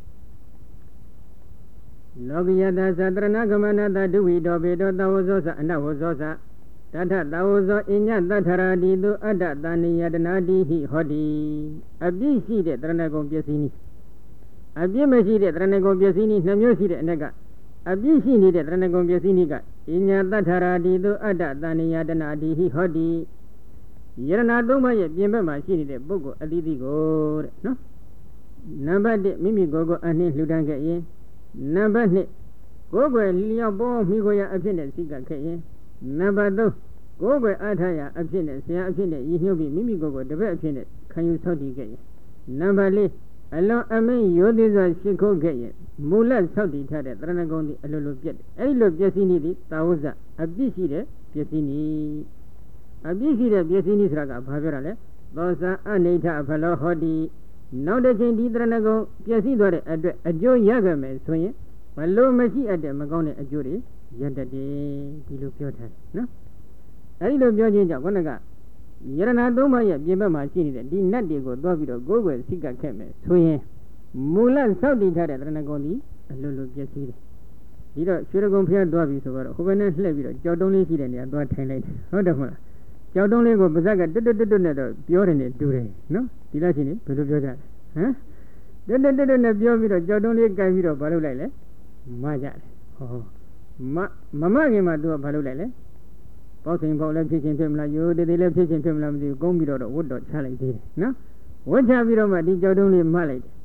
S1: လောကယတသတရဏဂမနတဒုဝိတောဘေတောသဝဇောသအနဝဇောသတထသဝဇောအညတထရာတိတုအတ္တတဏိယတနာတိဟိဟောတိအပြည့်ရှိတဲ့တရဏဂုံပစ္စည်းနည်းအပြည့်မရှိတဲ့တရဏဂုံပစ္စည်းနည်း2မျိုးရှိတဲ့အနက်ကအပြည့်ရှိနေတဲ့တရဏဂုံပစ္စည်းနည်းကအညတထရာတိတုအတ္တတဏိယတနာတိဟိဟောတိယရဏသုံးပါးရဲ့ပြင်ဘက်မှာရှိနေတဲ့ပုဂ္ဂိုလ်အသီးသီးကိုတဲ့နော်နံပါတ်1မိမိကိုယ်ကိုအနှင်းလှူဒန်းခဲ့ရင်နံပါတ်2ကိုယ်ွယ်လျောက်ပေါ်မိကိုရအဖြစ်နဲ့စိတ်ကခဲ့ရင်နံပါတ်3ကိုယ်ွယ်အားထားရအဖြစ်နဲ့ဆရာအဖြစ်နဲ့ရည်ညွှန်းပြီးမိမိကိုယ်ကိုတပည့်အဖြစ်နဲ့ခံယူဆောက်တည်ခဲ့ရင်နံပါတ်4အလွန်အမင်းရိုသေစွာရှ िख ုတ်ခဲ့ရင်မူလဆောက်တည်ထားတဲ့တရဏဂုံဒီအလိုလိုပြတ်တယ်အဲ့ဒီလိုပစ္စည်းနည်းဒီတာဝဇ္ဇအပြည့်ရှိတဲ့ပစ္စည်းနည်းအပြည့်ရှိတဲ့ပစ္စည်းနည်းဆိုတာကဘာပြောတာလဲသောဇာအနိဋ္ဌဖလောဟောတိနောက်တစ်ချိန်ဒီတရဏဂုံပျက်စီးသွားတဲ့အတွက်အကျိုးရခဲ့မယ်ဆိုရင်ဘလို့မရှိအပ်တဲ့မကောင်းတဲ့အကျိုးတွေရတတ်တယ်ဒီလိုပြောထားတယ်နော်အဲဒီလိုပြောခြင်းကြောင့်ခုနကယရဏသုံးပါးရဲ့ပြင်ဘက်မှာရှိနေတဲ့ဒီနတ်တွေကိုသွားပြီးတော့ကိုယ်ွယ်စိတ်ကခဲ့မယ်ဆိုရင်မူလဆောက်တည်ထားတဲ့တရဏဂုံဒီအလိုလိုပျက်စီးတယ်ဒီတော့ရွှေရကုံဖျက်သွားပြီဆိုတော့ဟိုဘက်နဲ့လှည့်ပြီးတော့ကြောက်တုံးလေးရှိတဲ့နေရာသွားထိုင်လိုက်တယ်ဟုတ်တယ်မဟုတ်လားကြောက်တုံးလေးကိုပါဇက်ကတွတ်နဲ့တော့ပြောတယ်နဲ့တူတယ်နော်ဒီလားချင်းဘယ်လိုပြောကြလဲဟမ်နဲ့ပြောပြီးတော့ကြောက်တုံးလေးကိုင်ပြီးတော့ဘာလုပ်လိုက်လဲမကြတယ်ဟောမခင်မှာသူကဘာလုပ်လိုက်လဲပေါက်စိန်ပေါက်လည်းဖြစ်ချင်းဖြစ်မလားရိုးတည်တည်လည်းဖြစ်ချင်းဖြစ်မလားမသိဘူးကုန်းပြီးတော့ဝတ်တော့ချလိုက်သေးတယ်နော်ဝတ်ချပြီးတော့မှဒီကြောက်တုံးလေးမှတ်လိုက်တယ်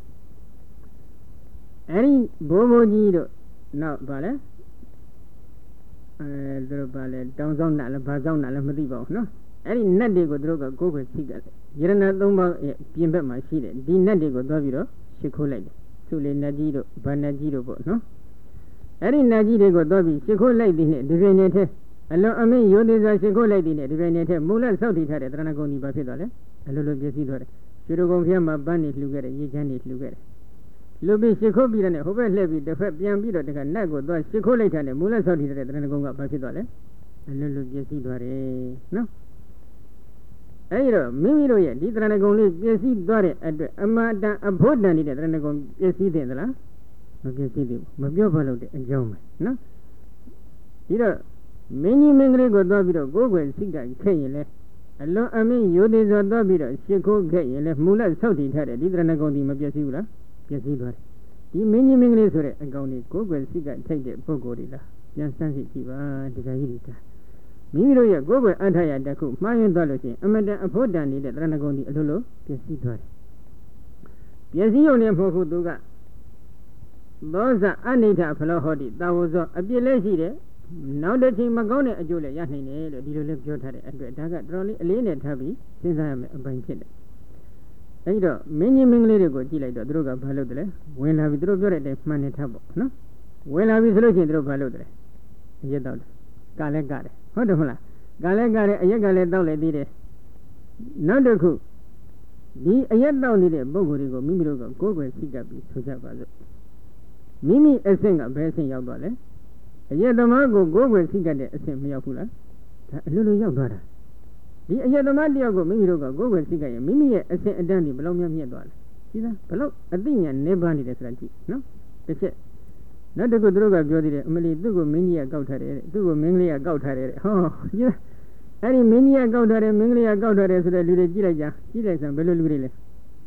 S1: အဲ့ဒီဘိုးကြီးတို့နောက်ဗာလဲသူတို့ဗာလဲတောင်းဆောင်နာလဲဘာဆောင်နာလဲမသိပါဘူးနော်အဲ့ဒီနတ်တွေကိုသူတို့ကကိုယ်ပဲသိကြတယ်ယရဏသုံးပါးပြင်ဘက်မှာရှိတယ်ဒီနတ်တွေကိုသွားပြီးတော့ရှ िख ိုးလိုက်တယ်သူလေနတ်ကြီးတို့ဗာနတ်ကြီးတို့ပေါ့နော်အဲ့ဒီနတ်ကြီးတွေကိုသွားပြီးရှ िख ိုးလိုက်သည်နဲ့ဒီပြင်းနေတဲ့ အလွန်အမင်းရိုသေစွာရှ िख ိုးလိုက်သည်နဲ့ဒီပြင်းနေတဲ့မူလဆောက်တည်ထားတဲ့တရဏဂုံကြီးဘာဖြစ်သွားလဲအလိုလိုပြည့်စည်သွားတယ်ရွှေကုံဖျက်မှာပန်းနေလှူခဲ့တယ်ရေချမ်းနေလှူခဲ့တယ်လူပြီးရှ िख ိုးပြီးတဲ့ဟိုဘက်လှည့်ပြီးတစ်ဖက်ပြန်ပြီးတော့တခါနတ်ကိုသွားရှ िख ိုးလိုက်တဲ့မူလဆောက်တည်ထားတဲ့တရဏဂုံကဘာဖြစ်သွားလဲအလိုလိုပြည့်စည်သွားတယ်နော်အဲ့တော့မိမိတို့ရဲ့ဒီတရဏဂုံလေးပြည့်စည်သွားတဲ့အတွက်အမတန်အဖို့တန်နေတဲ့တရဏဂုံပြည့်စည်တဲ့သလားမပြည့်စည်သေးဘူးမပြောပါလို့တဲ့အကြောင်းပဲနော်ဒီတော့မင်းကြီးမင်းကလေးကိုသွားပြီးတော့ကိုယ်ွယ်စိတ်ကခဲ့ရင်လဲအလွန်အမင်းရိုသေစွာသွားပြီးတော့ရှ िख ိုးခဲ့ရင်လဲမူလဆောက်တည်ထားတဲ့ဒီတရဏဂုံဒီမပြည့်စည်ဘူးလားပြည့်စည်သွားတယ်ဒီမင်းကြီးမင်းကလေးဆိုတဲ့အကောင်လေးကိုယ်ွယ်စိတ်ကထိုက်တဲ့ပုဂ္ဂိုလ်တွေလားပြန်စမ်းစစ်ကြည့်ပါဒီကကြီးတွေမိမိတို့ရဲ့ကိုယ်ွယ်အထာရတခုမှားယွင်းသွားလို့ရှိရင်အမတန်အဖို့တန်နေတဲ့တရဏဂုံဒီအလိုလိုပြည့်စည်သွားတယ်ပြည့်စည်ုံနဲ့မဟုတ်ဘူးသူကသောဇအနိဋ္ဌဖလောဟောတိတာဝဇောအပြစ်လည်းရှိတယ်နောက်တစ်ချိန်မကောင်းတဲ့အကျိုးလည်းရနိုင်တယ်လို့ဒီလိုလည်းပြောထားတဲ့အတွက်ဒါကတော်တော်လေးအလေးနဲ့ထားပြီးစဉ်းစားရမယ်အပိုင်းဖြစ်တယ်အဲဒီတော့မင်းကြီးမင်းကလေးတွေကိုကြည့်လိုက်တော့သူတို့ကဘာလုပ်တယ်လဲဝင်လာပြီသူတို့ပြောတဲ့အတိုင်းမှန်နေထပ်ပေါ့နော်ဝင်လာပြီဆိုလို့ရှိရင်သူတို့ဘာလုပ်တယ်အရက်တော့ကလည်းကတယ်ဟုတ်တယ်မလားကလည်းကတယ်အရက်ကလည်းတောက်လည်းသေးတယ်နောက်တစ်ခုဒီအရက်တောက်နေတဲ့ပုဂ္ဂိုလ်တွေကိုမိမိတို့ကကိုယ်ွယ်စိတ်ကပ်ပြီးဆိုကြပါစို့မိမိအဆင့်ကဘယ်အဆင့်ရောက်သွားလဲအရက်သမားကိုကိုယ်ွယ်စိတ်ကပ်တဲ့အဆင့်မရောက်ဘူးလားဒါအလိုလိုရောက်သွားတာဒီအရက်သမားတယောက်ကိုမိမိတို့ကကိုယ်ွယ်စိတ်ကပ်ရင်မိမိရဲ့အဆင့်အတန်းဒီဘယ်လောက်များမြတ်သွားလဲဒီလားဘယ်လောက်အသိဉာဏ်နေပါနေတယ်ဆိုတာကြည့်နော်တစ်ချက်နောက်တစ်ခုသူတို့ကပြောသေးတယ်အမလီသူ့ကိုမင်းကြီးကကောက်ထားတယ်တဲ့သူ့ကိုမင်းကလေးကကောက်ထားတယ်တဲ့ဟောကြည့်အဲ့ဒီမင်းကြီးကကောက်ထားတယ်မင်းကလေးကကောက်ထားတယ်ဆိုတဲ့လူတွေကြည့်လိုက်ကြကြည့်လိုက်စမ်းဘယ်လိုလူတွေလဲ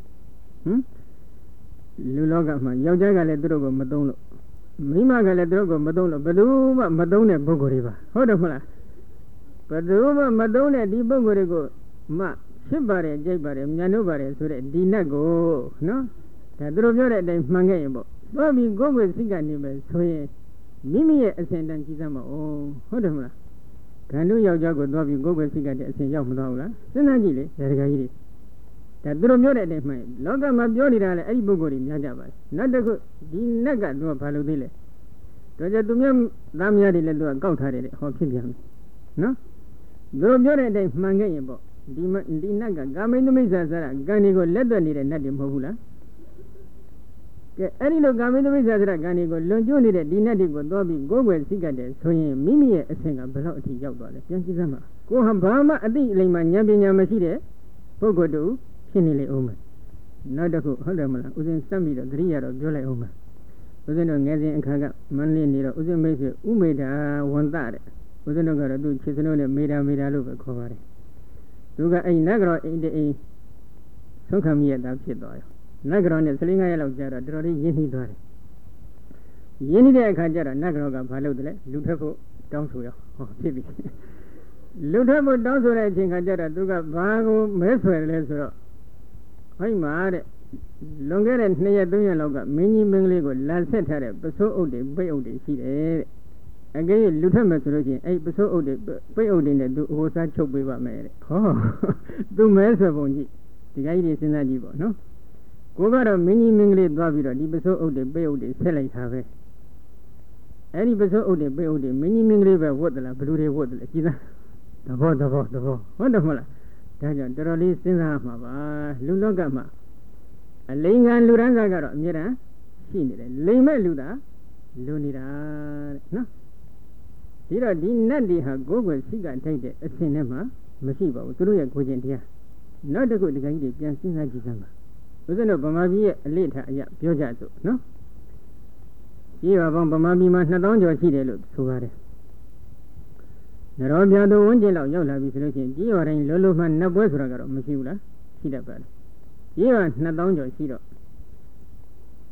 S1: လူလောကမှာယောက်ျားကလည်းသူတို့ကိုမသုံးလို့မိန်းမကလည်းသူတို့ကိုမသုံးလို့ဘယ်သူမှမသုံးတဲ့ပုဂ္ဂိုလ်တွေပါဟုတ်တယ်မလားဘယ်သူမှမသုံးတဲ့ဒီပုဂ္ဂိုလ်တွေကိုမှချစ်ပါတယ်ကြိုက်ပါတယ်မြန်လို့ပါတယ်ဆိုတဲ့ဒီနတ်ကိုနော်ဒါသူတို့ပြောတဲ့အတိုင်းမှန်ခဲ့ရင်ပေါ့သွားပြီးကိုယ်ကိုယ်စိတ်ကနေပဲဆိုရင်မိမိရဲ့အစဉ်တန်ကြည့်စမ်းမအောင်ဟုတ်တယ်မလားဂန္ဓုယောက်ျားကိုသွားပြီးကိုယ်ကိုယ်စိတ်ကတဲ့အစဉ်ရောက်မသွားဘူးလားစဉ်းစားကြည့်လေဒါတကကြီးတွေဒါသူတို့ပြောတဲ့အတိုင်းမှန်လောကမှာပြောနေတာလေအဲ့ဒီပုဂ္ဂိုလ်တွေများကြပါလေနောက်တစ်ခုဒီနတ်ကသူကဘာလုပ်သေးလဲတော့ကျသူများသားမယားတွေလည်းသူကကောက်ထားတယ်တဲ့ဟောဖြစ်ပြန်ပြီနော်သူတို့ပြောတဲ့အတိုင်းမှန်ခဲ့ရင်ပေါ့ဒီနတ်ကကာမိန်သမိစ္ဆာစရကံတွေကိုလက်သွက်နေတဲ့နတ်တွေမဟုတ်ဘူးလားကဲအဲ့ဒီလိုကာမိန်သမိစ္ဆာစရကံတွေကိုလွန်ကျွနေတဲ့ဒီနတ်တွေကိုသွားပြီးကိုယ်ွယ်စိတ်ကတ်တယ်ဆိုရင်မိမိရဲ့အဆင့်ကဘယ်လောက်အထိရောက်သွားလဲပြန်ကြည့်စမ်းပါကိုဟာဘာမှအသိအလိမ္မာဉာဏ်ပညာမရှိတဲ့ပုဂ္ဂိုလ်တူဖြစ်နေလေအောင်မယ်နောက်တစ်ခုဟုတ်တယ်မလားဥစဉ်စက်ပြီးတော့သတိရတော့ပြောလိုက်အောင်မယ်ဥစဉ်တော့ငယ်စဉ်အခါကမန္တလေးနေတော့ဥစဉ်မိတ်ဆွေဥမေတာဝန်တတဲ့ဥစဉ်တော့ကတော့သူခြေစလုံးနဲ့မေတာလို့ပဲခေါ်ပါတယ်သူကအဲ့နတ်ကြောအိမ်တိမ်ဆုံးခံမိရတာဖြစ်သွားရောနတ်ကြောနဲ့15ရက်လောက်ကြာတော့တော်တော်လေးရင်းနှီးသွားတယ်ရင်းနှီးတဲ့အခါကျတော့နတ်ကြောကဘာလုပ်တယ်လဲလူထွက်ဖို့တောင်းဆိုရောဟောဖြစ်ပြီလူထွက်ဖို့တောင်းဆိုတဲ့အချိန်ခါကျတော့သူကဘာကိုမဲဆွယ်လဲဆိုတော့ဟိုမှာတဲ့လွန်ခဲ့တဲ့2ရက်3ရက်လောက်ကမင်းကြီးမင်းကလေးကိုလာဆက်ထားတဲ့ပစိုးအုပ်တွေပိတ်အုပ်တွေရှိတယ်တဲ့အကယ်၍လူထွက်မယ်ဆိုလို့ချင်းအဲ့ပစိုးအုပ်တွေပိတ်အုပ်တွေနဲ့သူအဟိုစားချုပ်ပေးပါမယ်တဲ့ဟောသူမဲဆွယ်ပုံကြည့်ဒီကကြီးတွေစဉ်းစားကြည့်ပေါ့နော်ကိုကတော့မင်းကြီးမင်းကလေးသွားပြီးတော့ဒီပစိုးအုပ်တွေပိတ်အုပ်တွေဆက်လိုက်တာပဲအဲ့ဒီပစိုးအုပ်တွေပိတ်အုပ်တွေမင်းကြီးမင်းကလေးပဲဝတ်တယ်လားဘလူတွေဝတ်တယ်လားကြည်သားသဘောဟုတ်တယ်မလားဒါကြောင့်တော်တော်လေးစဉ်းစားမှာပါလူလောကမှာအလိမ်ခံလူရန်စားကတော့အမြဲတမ်းရှိနေတယ်လိမ်မဲ့လူသာလူနေတာတဲ့နော်ဒီတော့ဒီနတ်တွေဟာကိုယ်ွယ်စိတ်ကထိုက်တဲ့အစဉ်ထဲမှာမရှိပါဘူးသူတို့ရဲ့ကိုယ်ကျင်တရားနောက်တစ်ခုဒီကကြီးတွေပြန်စဉ်းစားကြည့်စမ်းပါဥစဉ်တော့ဗမာပြည်ရဲ့အလေးထားအရာပြောကြစို့နော်ကြီးပါပေါင်းဗမာပြည်မှာ2000ကျော်ရှိတယ်လို့ဆိုပါတယ်နရောပြသူဝန်းကျင်လောက်ရောက်လာပြီဆိုလို့ရှိရင်ကြီးရွာတိုင်းလောလောမှနတ်ပွဲဆိုတာကတော့မရှိဘူးလားရှိတတ်ပါလားကြီးရွာ2000ကျော်ရှိတော့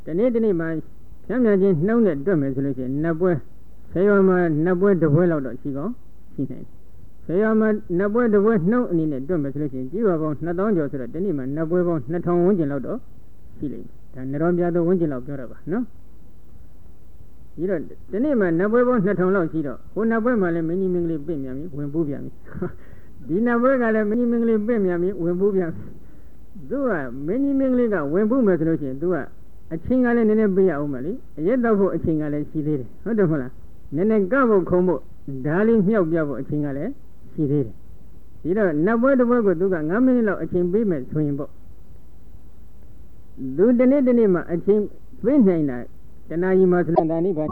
S1: တနေ့မှာဖြမ်းမြချင်းနှုံးနဲ့တွက်မယ်ဆိုလို့ရှိရင်နတ်ပွဲဆေးရွာမှာနတ်ပွဲတစ်ပွဲလောက်တော့ရှိကောင်းရှိနိုင်တယ်ဆေးရွာမှာနတ်ပွဲတစ်ပွဲနှုံးအနေနဲ့တွက်မယ်ဆိုလို့ရှိရင်ကြီးပါပေါင်း2000ကျော်ဆိုတော့တနေ့မှာနတ်ပွဲပေါင်း2000ဝန်းကျင်လောက်တော့ရှိလိမ့်မယ်ဒါနရောပြသောဝန်းကျင်လောက်ပြောတာပါနော်ဒီတော့ဒီနေ့မှနတ်ပွဲပေါင်း2000လောက်ရှိတော့ဟိုနတ်ပွဲမှာလည်းမင်းကြီးမင်းကလေးပြင့်မြန်ပြီဝင်ပူးပြန်ပြီဒီနတ်ပွဲကလည်းမင်းကြီးမင်းကလေးပြင့်မြန်ပြီဝင်ပူးပြန်သူကမင်းကြီးမင်းကလေးကဝင်ပူးမယ်ဆိုလို့ရှိရင်သူကအချင်းကလည်းနည်းနည်းပေးရအောင်မလေးအရက်တော့ဖို့အချင်းကလည်းရှိသေးတယ်ဟုတ်တယ်မဟုတ်လားနည်းနည်းကဖို့ခုံဖို့ဓာလေးမြောက်ပြဖို့အချင်းကလည်းရှိသေးတယ်ဒီတော့နတ်ပွဲတစ်ပွဲကိုသူက9မိနစ်လောက်အချင်းပေးမယ်ဆိုရင်ပေါ့သူတနေ့မှအချင်းပေးနိုင်တာတဏှာကြီးမှာသလန်တာနိဗ္ဗာန်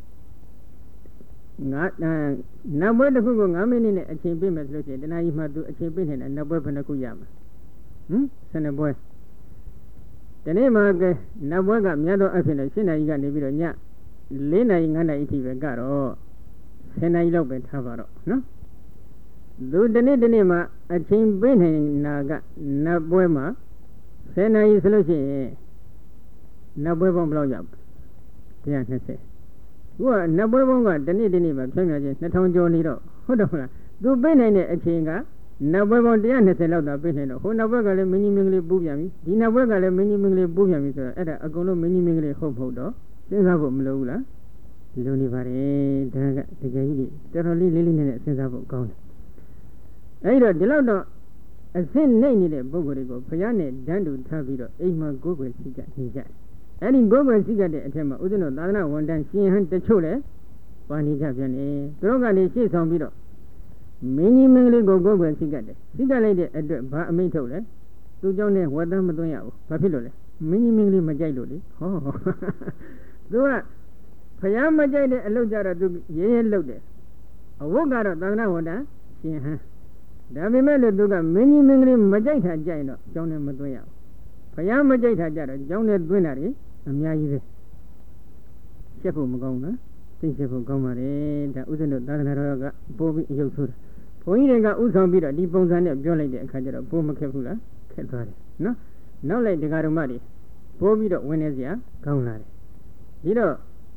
S1: နတ်ပွဲတစ်ခုကို9မိနစ်နဲ့အချိန်ပေးမယ်ဆိုလို့ရှိရင်တဏှာကြီးမှာသူအချိန်ပေးနေတာနတ်ပွဲဘယ်နှခုရမှာ12ပွဲဒီနေ့မှာကနတ်ပွဲကမြတ်သောအဖြစ်နဲ့7နာရီကနေပြီးတော့ည4နာရီ5နာရီအထိပဲကတော့10နာရီလောက်ပဲထားပါတော့နော်သူဒီနေ့မှာအချိန်ပေးနေတာကနတ်ပွဲမှာ10နာရီဆိုလို့ရှိရင်နတ်ပွဲပေါင်းဘယ်လောက်ရမလဲ120သူကနတ်ပွဲပေါင်းကတနေ့မှာဖြန့်မြချင်း2000ကျော်နေတော့ဟုတ်တယ်မလားသူပေးနိုင်တဲ့အချိန်ကနတ်ပွဲပေါင်း120လောက်သာပေးနိုင်တော့ဟိုနတ်ပွဲကလည်းမင်းကြီးမင်းကလေးပူးပြန်ပြီဒီနတ်ပွဲကလည်းမင်းကြီးမင်းကလေးပူးပြန်ပြီဆိုတော့အဲ့ဒါအကုန်လုံးမင်းကြီးမင်းကလေးဟုတ်မဟုတ်တော့စဉ်းစားဖို့မလိုဘူးလားဒီလိုနေပါတယ်ဒါကတကယ်ကြီးတော်တော်လေးလေးနက်စဉ်းစားဖို့ကောင်းတယ်အဲ့တော့ဒီလောက်တော့အစ်စ်နေနေတဲ့ပုဂ္ဂိုလ်တွေကိုဘုရားနဲ့တန်းတူထားပြီးတော့အိမ်မှာကိုယ်ကိုယ်ရှိကြနေကြတယ်အဲ့ဒီကိုယ်ကိုယ်ရှိကြတဲ့အထက်မှာဥစဉ်တို့သာသနာဝန်တန်းရှင်ဟန်တချို့လည်းပါနေကြပြန်တယ်သူတို့ကနေရှေ့ဆောင်ပြီးတော့မင်းကြီးမင်းလေးကိုကိုယ်ကိုယ်ရှိကြတယ်ရှိကြလိုက်တဲ့အတွက်ဘာအမိန့်ထုတ်လဲသူเจ้าနဲ့ဝတ်သားမသွင်းရဘူးဘာဖြစ်လို့လဲမင်းကြီးမင်းလေးမကြိုက်လို့လေဟောသူကဖယားမကြိုက်တဲ့အလုပ်ကြတော့သူရဲလုပ်တယ်အဝတ်ကတော့သာသနာဝန်တန်းရှင်ဟန်ဒါပေမဲ့လို့သူကမင်းကြီးမင်းကလေးမကြိုက်တာကြိုက်တော့เจ้าနဲ့မသွင်းရဘူးဖယားမကြိုက်တာကြတော့เจ้าနဲ့သွင်းတာလေအများကြီးပဲရှက်ဖို့မကောင်းနော်သိရှက်ဖို့ကောင်းပါလေဒါဥစဉ်တို့သာသနာတော်ကပိုးပြီးအယုတ်ဆိုးတာဘုန်းကြီးတွေကဥဆောင်ပြီးတော့ဒီပုံစံနဲ့ပြောလိုက်တဲ့အခါကျတော့ပိုးမခက်ဘူးလားခက်သွားတယ်နော်နောက်လိုက်ဒကာတော်မတွေပိုးပြီးတော့ဝင်နေစရာကောင်းလာတယ်ဒီတော့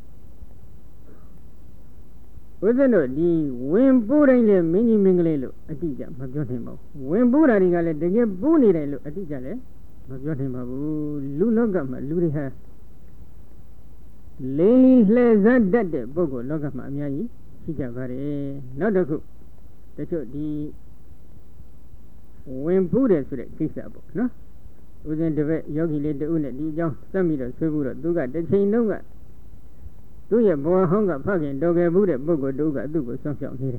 S1: ဥစဉ်တို့ဒီဝင်ပူးတိုင်းလေမင်းကြီးမင်းကလေးလို့အတိအကျမပြောနိုင်ပါဘူးဝင်ပူးတာတွေကလည်းတကယ်ပူးနေတယ်လို့အတိအကျလည်းမပြောနိုင်ပါဘူးလူလောကမှာလူတွေဟာလိမ့်လှည့်စက်တတ်တဲ့ပုဂ္ဂိုလ်လောကမှာအများကြီးရှိကြပါတယ်နောက်တစ်ခုတချို့ဒီဝင်ပူးတယ်ဆိုတဲ့ကိစ္စပေါ့နော်ဥစဉ်တပည့်ယောဂီလေးတဦးနဲ့ဒီအကြောင်းစက်ပြီးတော့ဆွေးဘူးတော့သူကတစ်ချိန်လုံးကသူ့ရဲ့ဘဝဟောင်းကဖခင်တော်ခဲ့ဘူးတဲ့ပုဂ္ဂိုလ်တို့ကသူ့ကိုစောင့်ရှောက်နေတယ်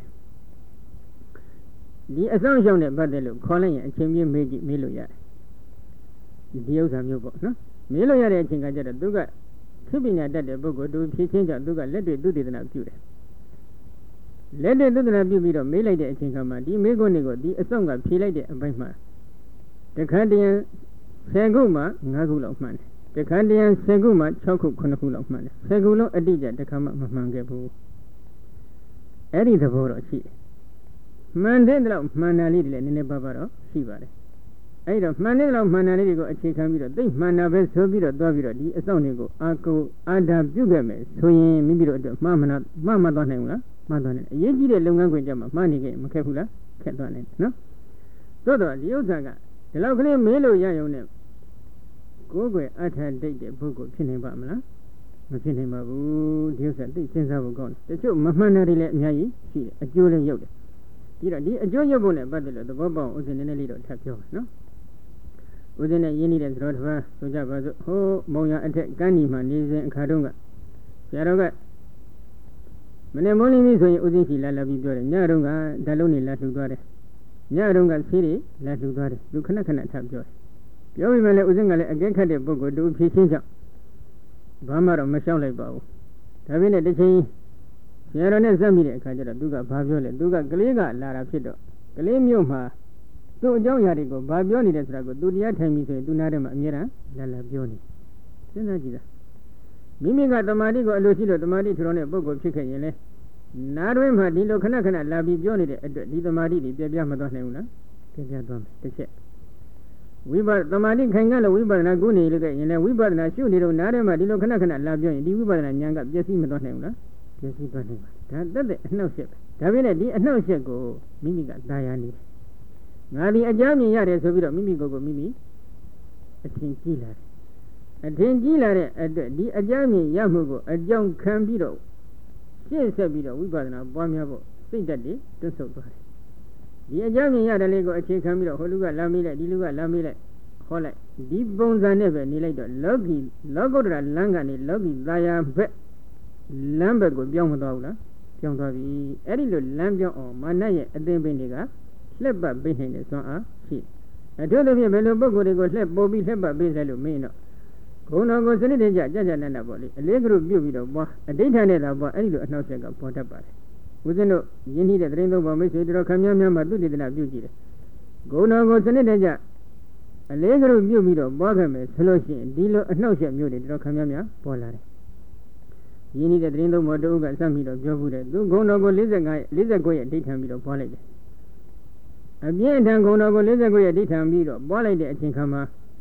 S1: ဒီအဆောင်ရှောက်နဲ့ပတ်သက်လို့ခေါ်လိုက်ရင်အချိန်ပြည့်မေးကြည့်မေးလို့ရတယ်ဒီဥစ္စာမျိုးပေါ့နော်မေးလို့ရတဲ့အချိန်ကကျတော့သူကသိပညာတတ်တဲ့ပုဂ္ဂိုလ်သူဖြည့်ချင်းကြောင့်သူကလက်တွေ့သုတေသနပြုတယ်လက်တွေ့သုတေသနပြုပြီးတော့မေးလိုက်တဲ့အချိန်ခါမှာဒီမေးခွန်းတွေကိုဒီအဆောင်ကဖြေလိုက်တဲ့အပိုင်းမှာတခါတည်း10ခုမှ5ခုလောက်မှန်တယ်တခါတည်း10ခုမှ6ခု9ခုလောက်မှန်တယ်10ခုလုံးအတိအကျတခါမှမမှန်ခဲ့ဘူးအဲ့ဒီသဘောတော့ရှိတယ်မှန်တဲ့တော့မှန်တယ်လေးတွေလည်းနည်းနည်းပါးပါတော့ရှိပါတယ်အဲ့တော့မှန်တဲ့လောက်မှန်တယ်လေးတွေကိုအခြေခံပြီးတော့သိမှန်တာပဲဆိုပြီးတော့သွားပြီးတော့ဒီအဆောင်တွေကိုအာဓာပြုခဲ့မယ်ဆိုရင်မိမိတို့အတွက်မှားမသွားနိုင်ဘူးလားမှားသွားနိုင်တယ်အရေးကြီးတဲ့လုပ်ငန်းခွင်ကြမှာမှားနေခဲ့မခက်ဘူးလားခက်သွားနိုင်တယ်နော်သို့တော့ဒီဥစ္စာကဒီလောက်ကလေးမေးလို့ရရုံနဲ့ကိုယ်ွယ်အထာဒိတ်တဲ့ပုဂ္ဂိုလ်ဖြစ်နေပါမလားမဖြစ်နိုင်ပါဘူးဒီဥစ္စာသိစဉ်းစားဖို့ကောင်းတယ်တချို့မမှန်တာတွေလည်းအများကြီးရှိတယ်အကျိုးလည်းရုပ်တယ်ပြီးတော့ဒီအကျိုးရုပ်ဖို့နဲ့ပတ်သက်လို့သဘောပေါက်ဥစဉ်နည်းနည်းလေးတော့ထပ်ပြောပါနော်ဥစဉ်နဲ့ရင်းနေတဲ့သတော်တစ်ပါးဆိုကြပါစို့ဟိုးမုံရအထက်ကန်းဒီမှာနေစဉ်အခါတုန်းကဆရာတော်ကမနေ့မိုးလင်းပြီဆိုရင်ဥစဉ်ရှိလာပြီးပြောတယ်ညတုန်းကဓာတ်လုံးနေလာလှူသွားတယ်ညတုန်းကဆေးတွေလာလှူသွားတယ်သူခဏခဏထပ်ပြောတယ်ပြောပြီးမှလည်းဥစဉ်ကလည်းအကဲခတ်တဲ့ပုဂ္ဂိုလ်တူဖြည့်ချင်းကြောင့်ဘာမှတော့မလျှောက်လိုက်ပါဘူးဒါပေမဲ့တစ်ချိန်ဆရာတော်နဲ့စက်မိတဲ့အခါကျတော့သူကဘာပြောလဲသူကကလေးကလာတာဖြစ်တော့ကလေးမျိုးမှာသူ့အကြောင်းအရာတွေကိုဘာပြောနေတယ်ဆိုတာကိုသူတရားထိုင်ပြီးဆိုရင်သူနားထဲမှာအမြဲတမ်းလာပြောနေစဉ်းစားကြည့်တာမိမိကတမာတိကိုအလိုရှိလို့တမာတိထူထောင်တဲ့ပုဂ္ဂိုလ်ဖြစ်ခဲ့ရင်လေနားတွင်မှာဒီလိုခဏခဏလာပြီးပြောနေတဲ့အတွက်ဒီတမာတိတွေပြပြမသွားနိုင်ဘူးလားပြပြသွားမယ်တစ်ချက်ဝိပဿနာသမာဓိခိုင်ကလည်းဝိပဿနာကုနေလို့ကရင်လည်းဝိပဿနာရှုနေတော့နားထဲမှာဒီလိုခဏခဏလာပြောရင်ဒီဝိပဿနာဉာဏ်ကပျက်စီးမသွားနိုင်ဘူးလားပျက်စီးသွားနိုင်ပါဒါတက်တဲ့အနှောက်အယှက်ပဲဒါပြည့်နဲ့ဒီအနှောက်အယှက်ကိုမိမိကသာယာနေတယ်ငါဒီအကြမ်းမြင်ရတယ်ဆိုပြီးတော့မိမိကိုယ်ကိုမိမိအထင်ကြီးလာတယ်အထင်ကြီးလာတဲ့အတွက်ဒီအကြမ်းမြင်ရမှုကိုအကြောင်းခံပြီးတော့ရှင်းဆက်ပြီးတော့ဝိပဿနာပွားများဖို့စိတ်ဓာတ်တွေတွတ်ဆုပ်သွားတယ်ဒီအကြမ်းမြင်ရတယ်လေးကိုအခြေခံပြီးတော့ဟိုလူကလာမေးလိုက်ဒီလူကလာမေးလိုက်ဟောလိုက်ဒီပုံစံနဲ့ပဲနေလိုက်တော့လောကုတ္တရာလမ်းကနေလောကီသာယာဘက်လမ်းဘက်ကိုပြောင်းမသွားဘူးလားပြောင်းသွားပြီအဲ့ဒီလိုလမ်းပြောင်းအောင်မာနရဲ့အသင်ပင်တွေကလှက်ပတ်ပေးနိုင်တဲ့စွမ်းအားရှိအထူးသဖြင့်ဘယ်လိုပုဂ္ဂိုလ်တွေကိုလှက်ပို့ပြီးလှက်ပတ်ပေးတယ်လို့မင်းတော့ဂုဏတော်ကိုစနစ်တကျကြနက်ပေါ့လေအလေးကရုပြုတ်ပြီးတော့ပွားအဋ္ဌာနဲ့သာပွားအဲ့ဒီလိုအနှောက်အယှက်ကပေါ်တတ်ပါတယ်ဦးဇင်းတို့ယဉ်နှီးတဲ့သတင်းသုံးပါမိတ်ဆွေတို့ခမည်းများမှာသူတည်တနာပြုကြည့်တယ်ဂုဏတော်ကိုစနစ်တကျအလေးကရုပြုတ်ပြီးတော့ပွားခဲ့မယ်ဆိုလို့ရှိရင်ဒီလိုအနှောက်အယှက်မျိုးတွေတို့ခမည်းများပေါ်လာတယ်ယဉ်နှီးတဲ့သတင်းသုံးပါတို့ကစမ်းပြီးတော့ပြောဘူးတယ်သူဂုဏတော်ကို49ရဲ့ဒိဋ္ဌံပြီးတော့ပွားလိုက်တယ်အပြည့်အထံဂုဏတော်ကို49ရဲ့ဒိဋ္ဌံပြီးတော့ပွားလိုက်တဲ့အချိန်ခါမှာ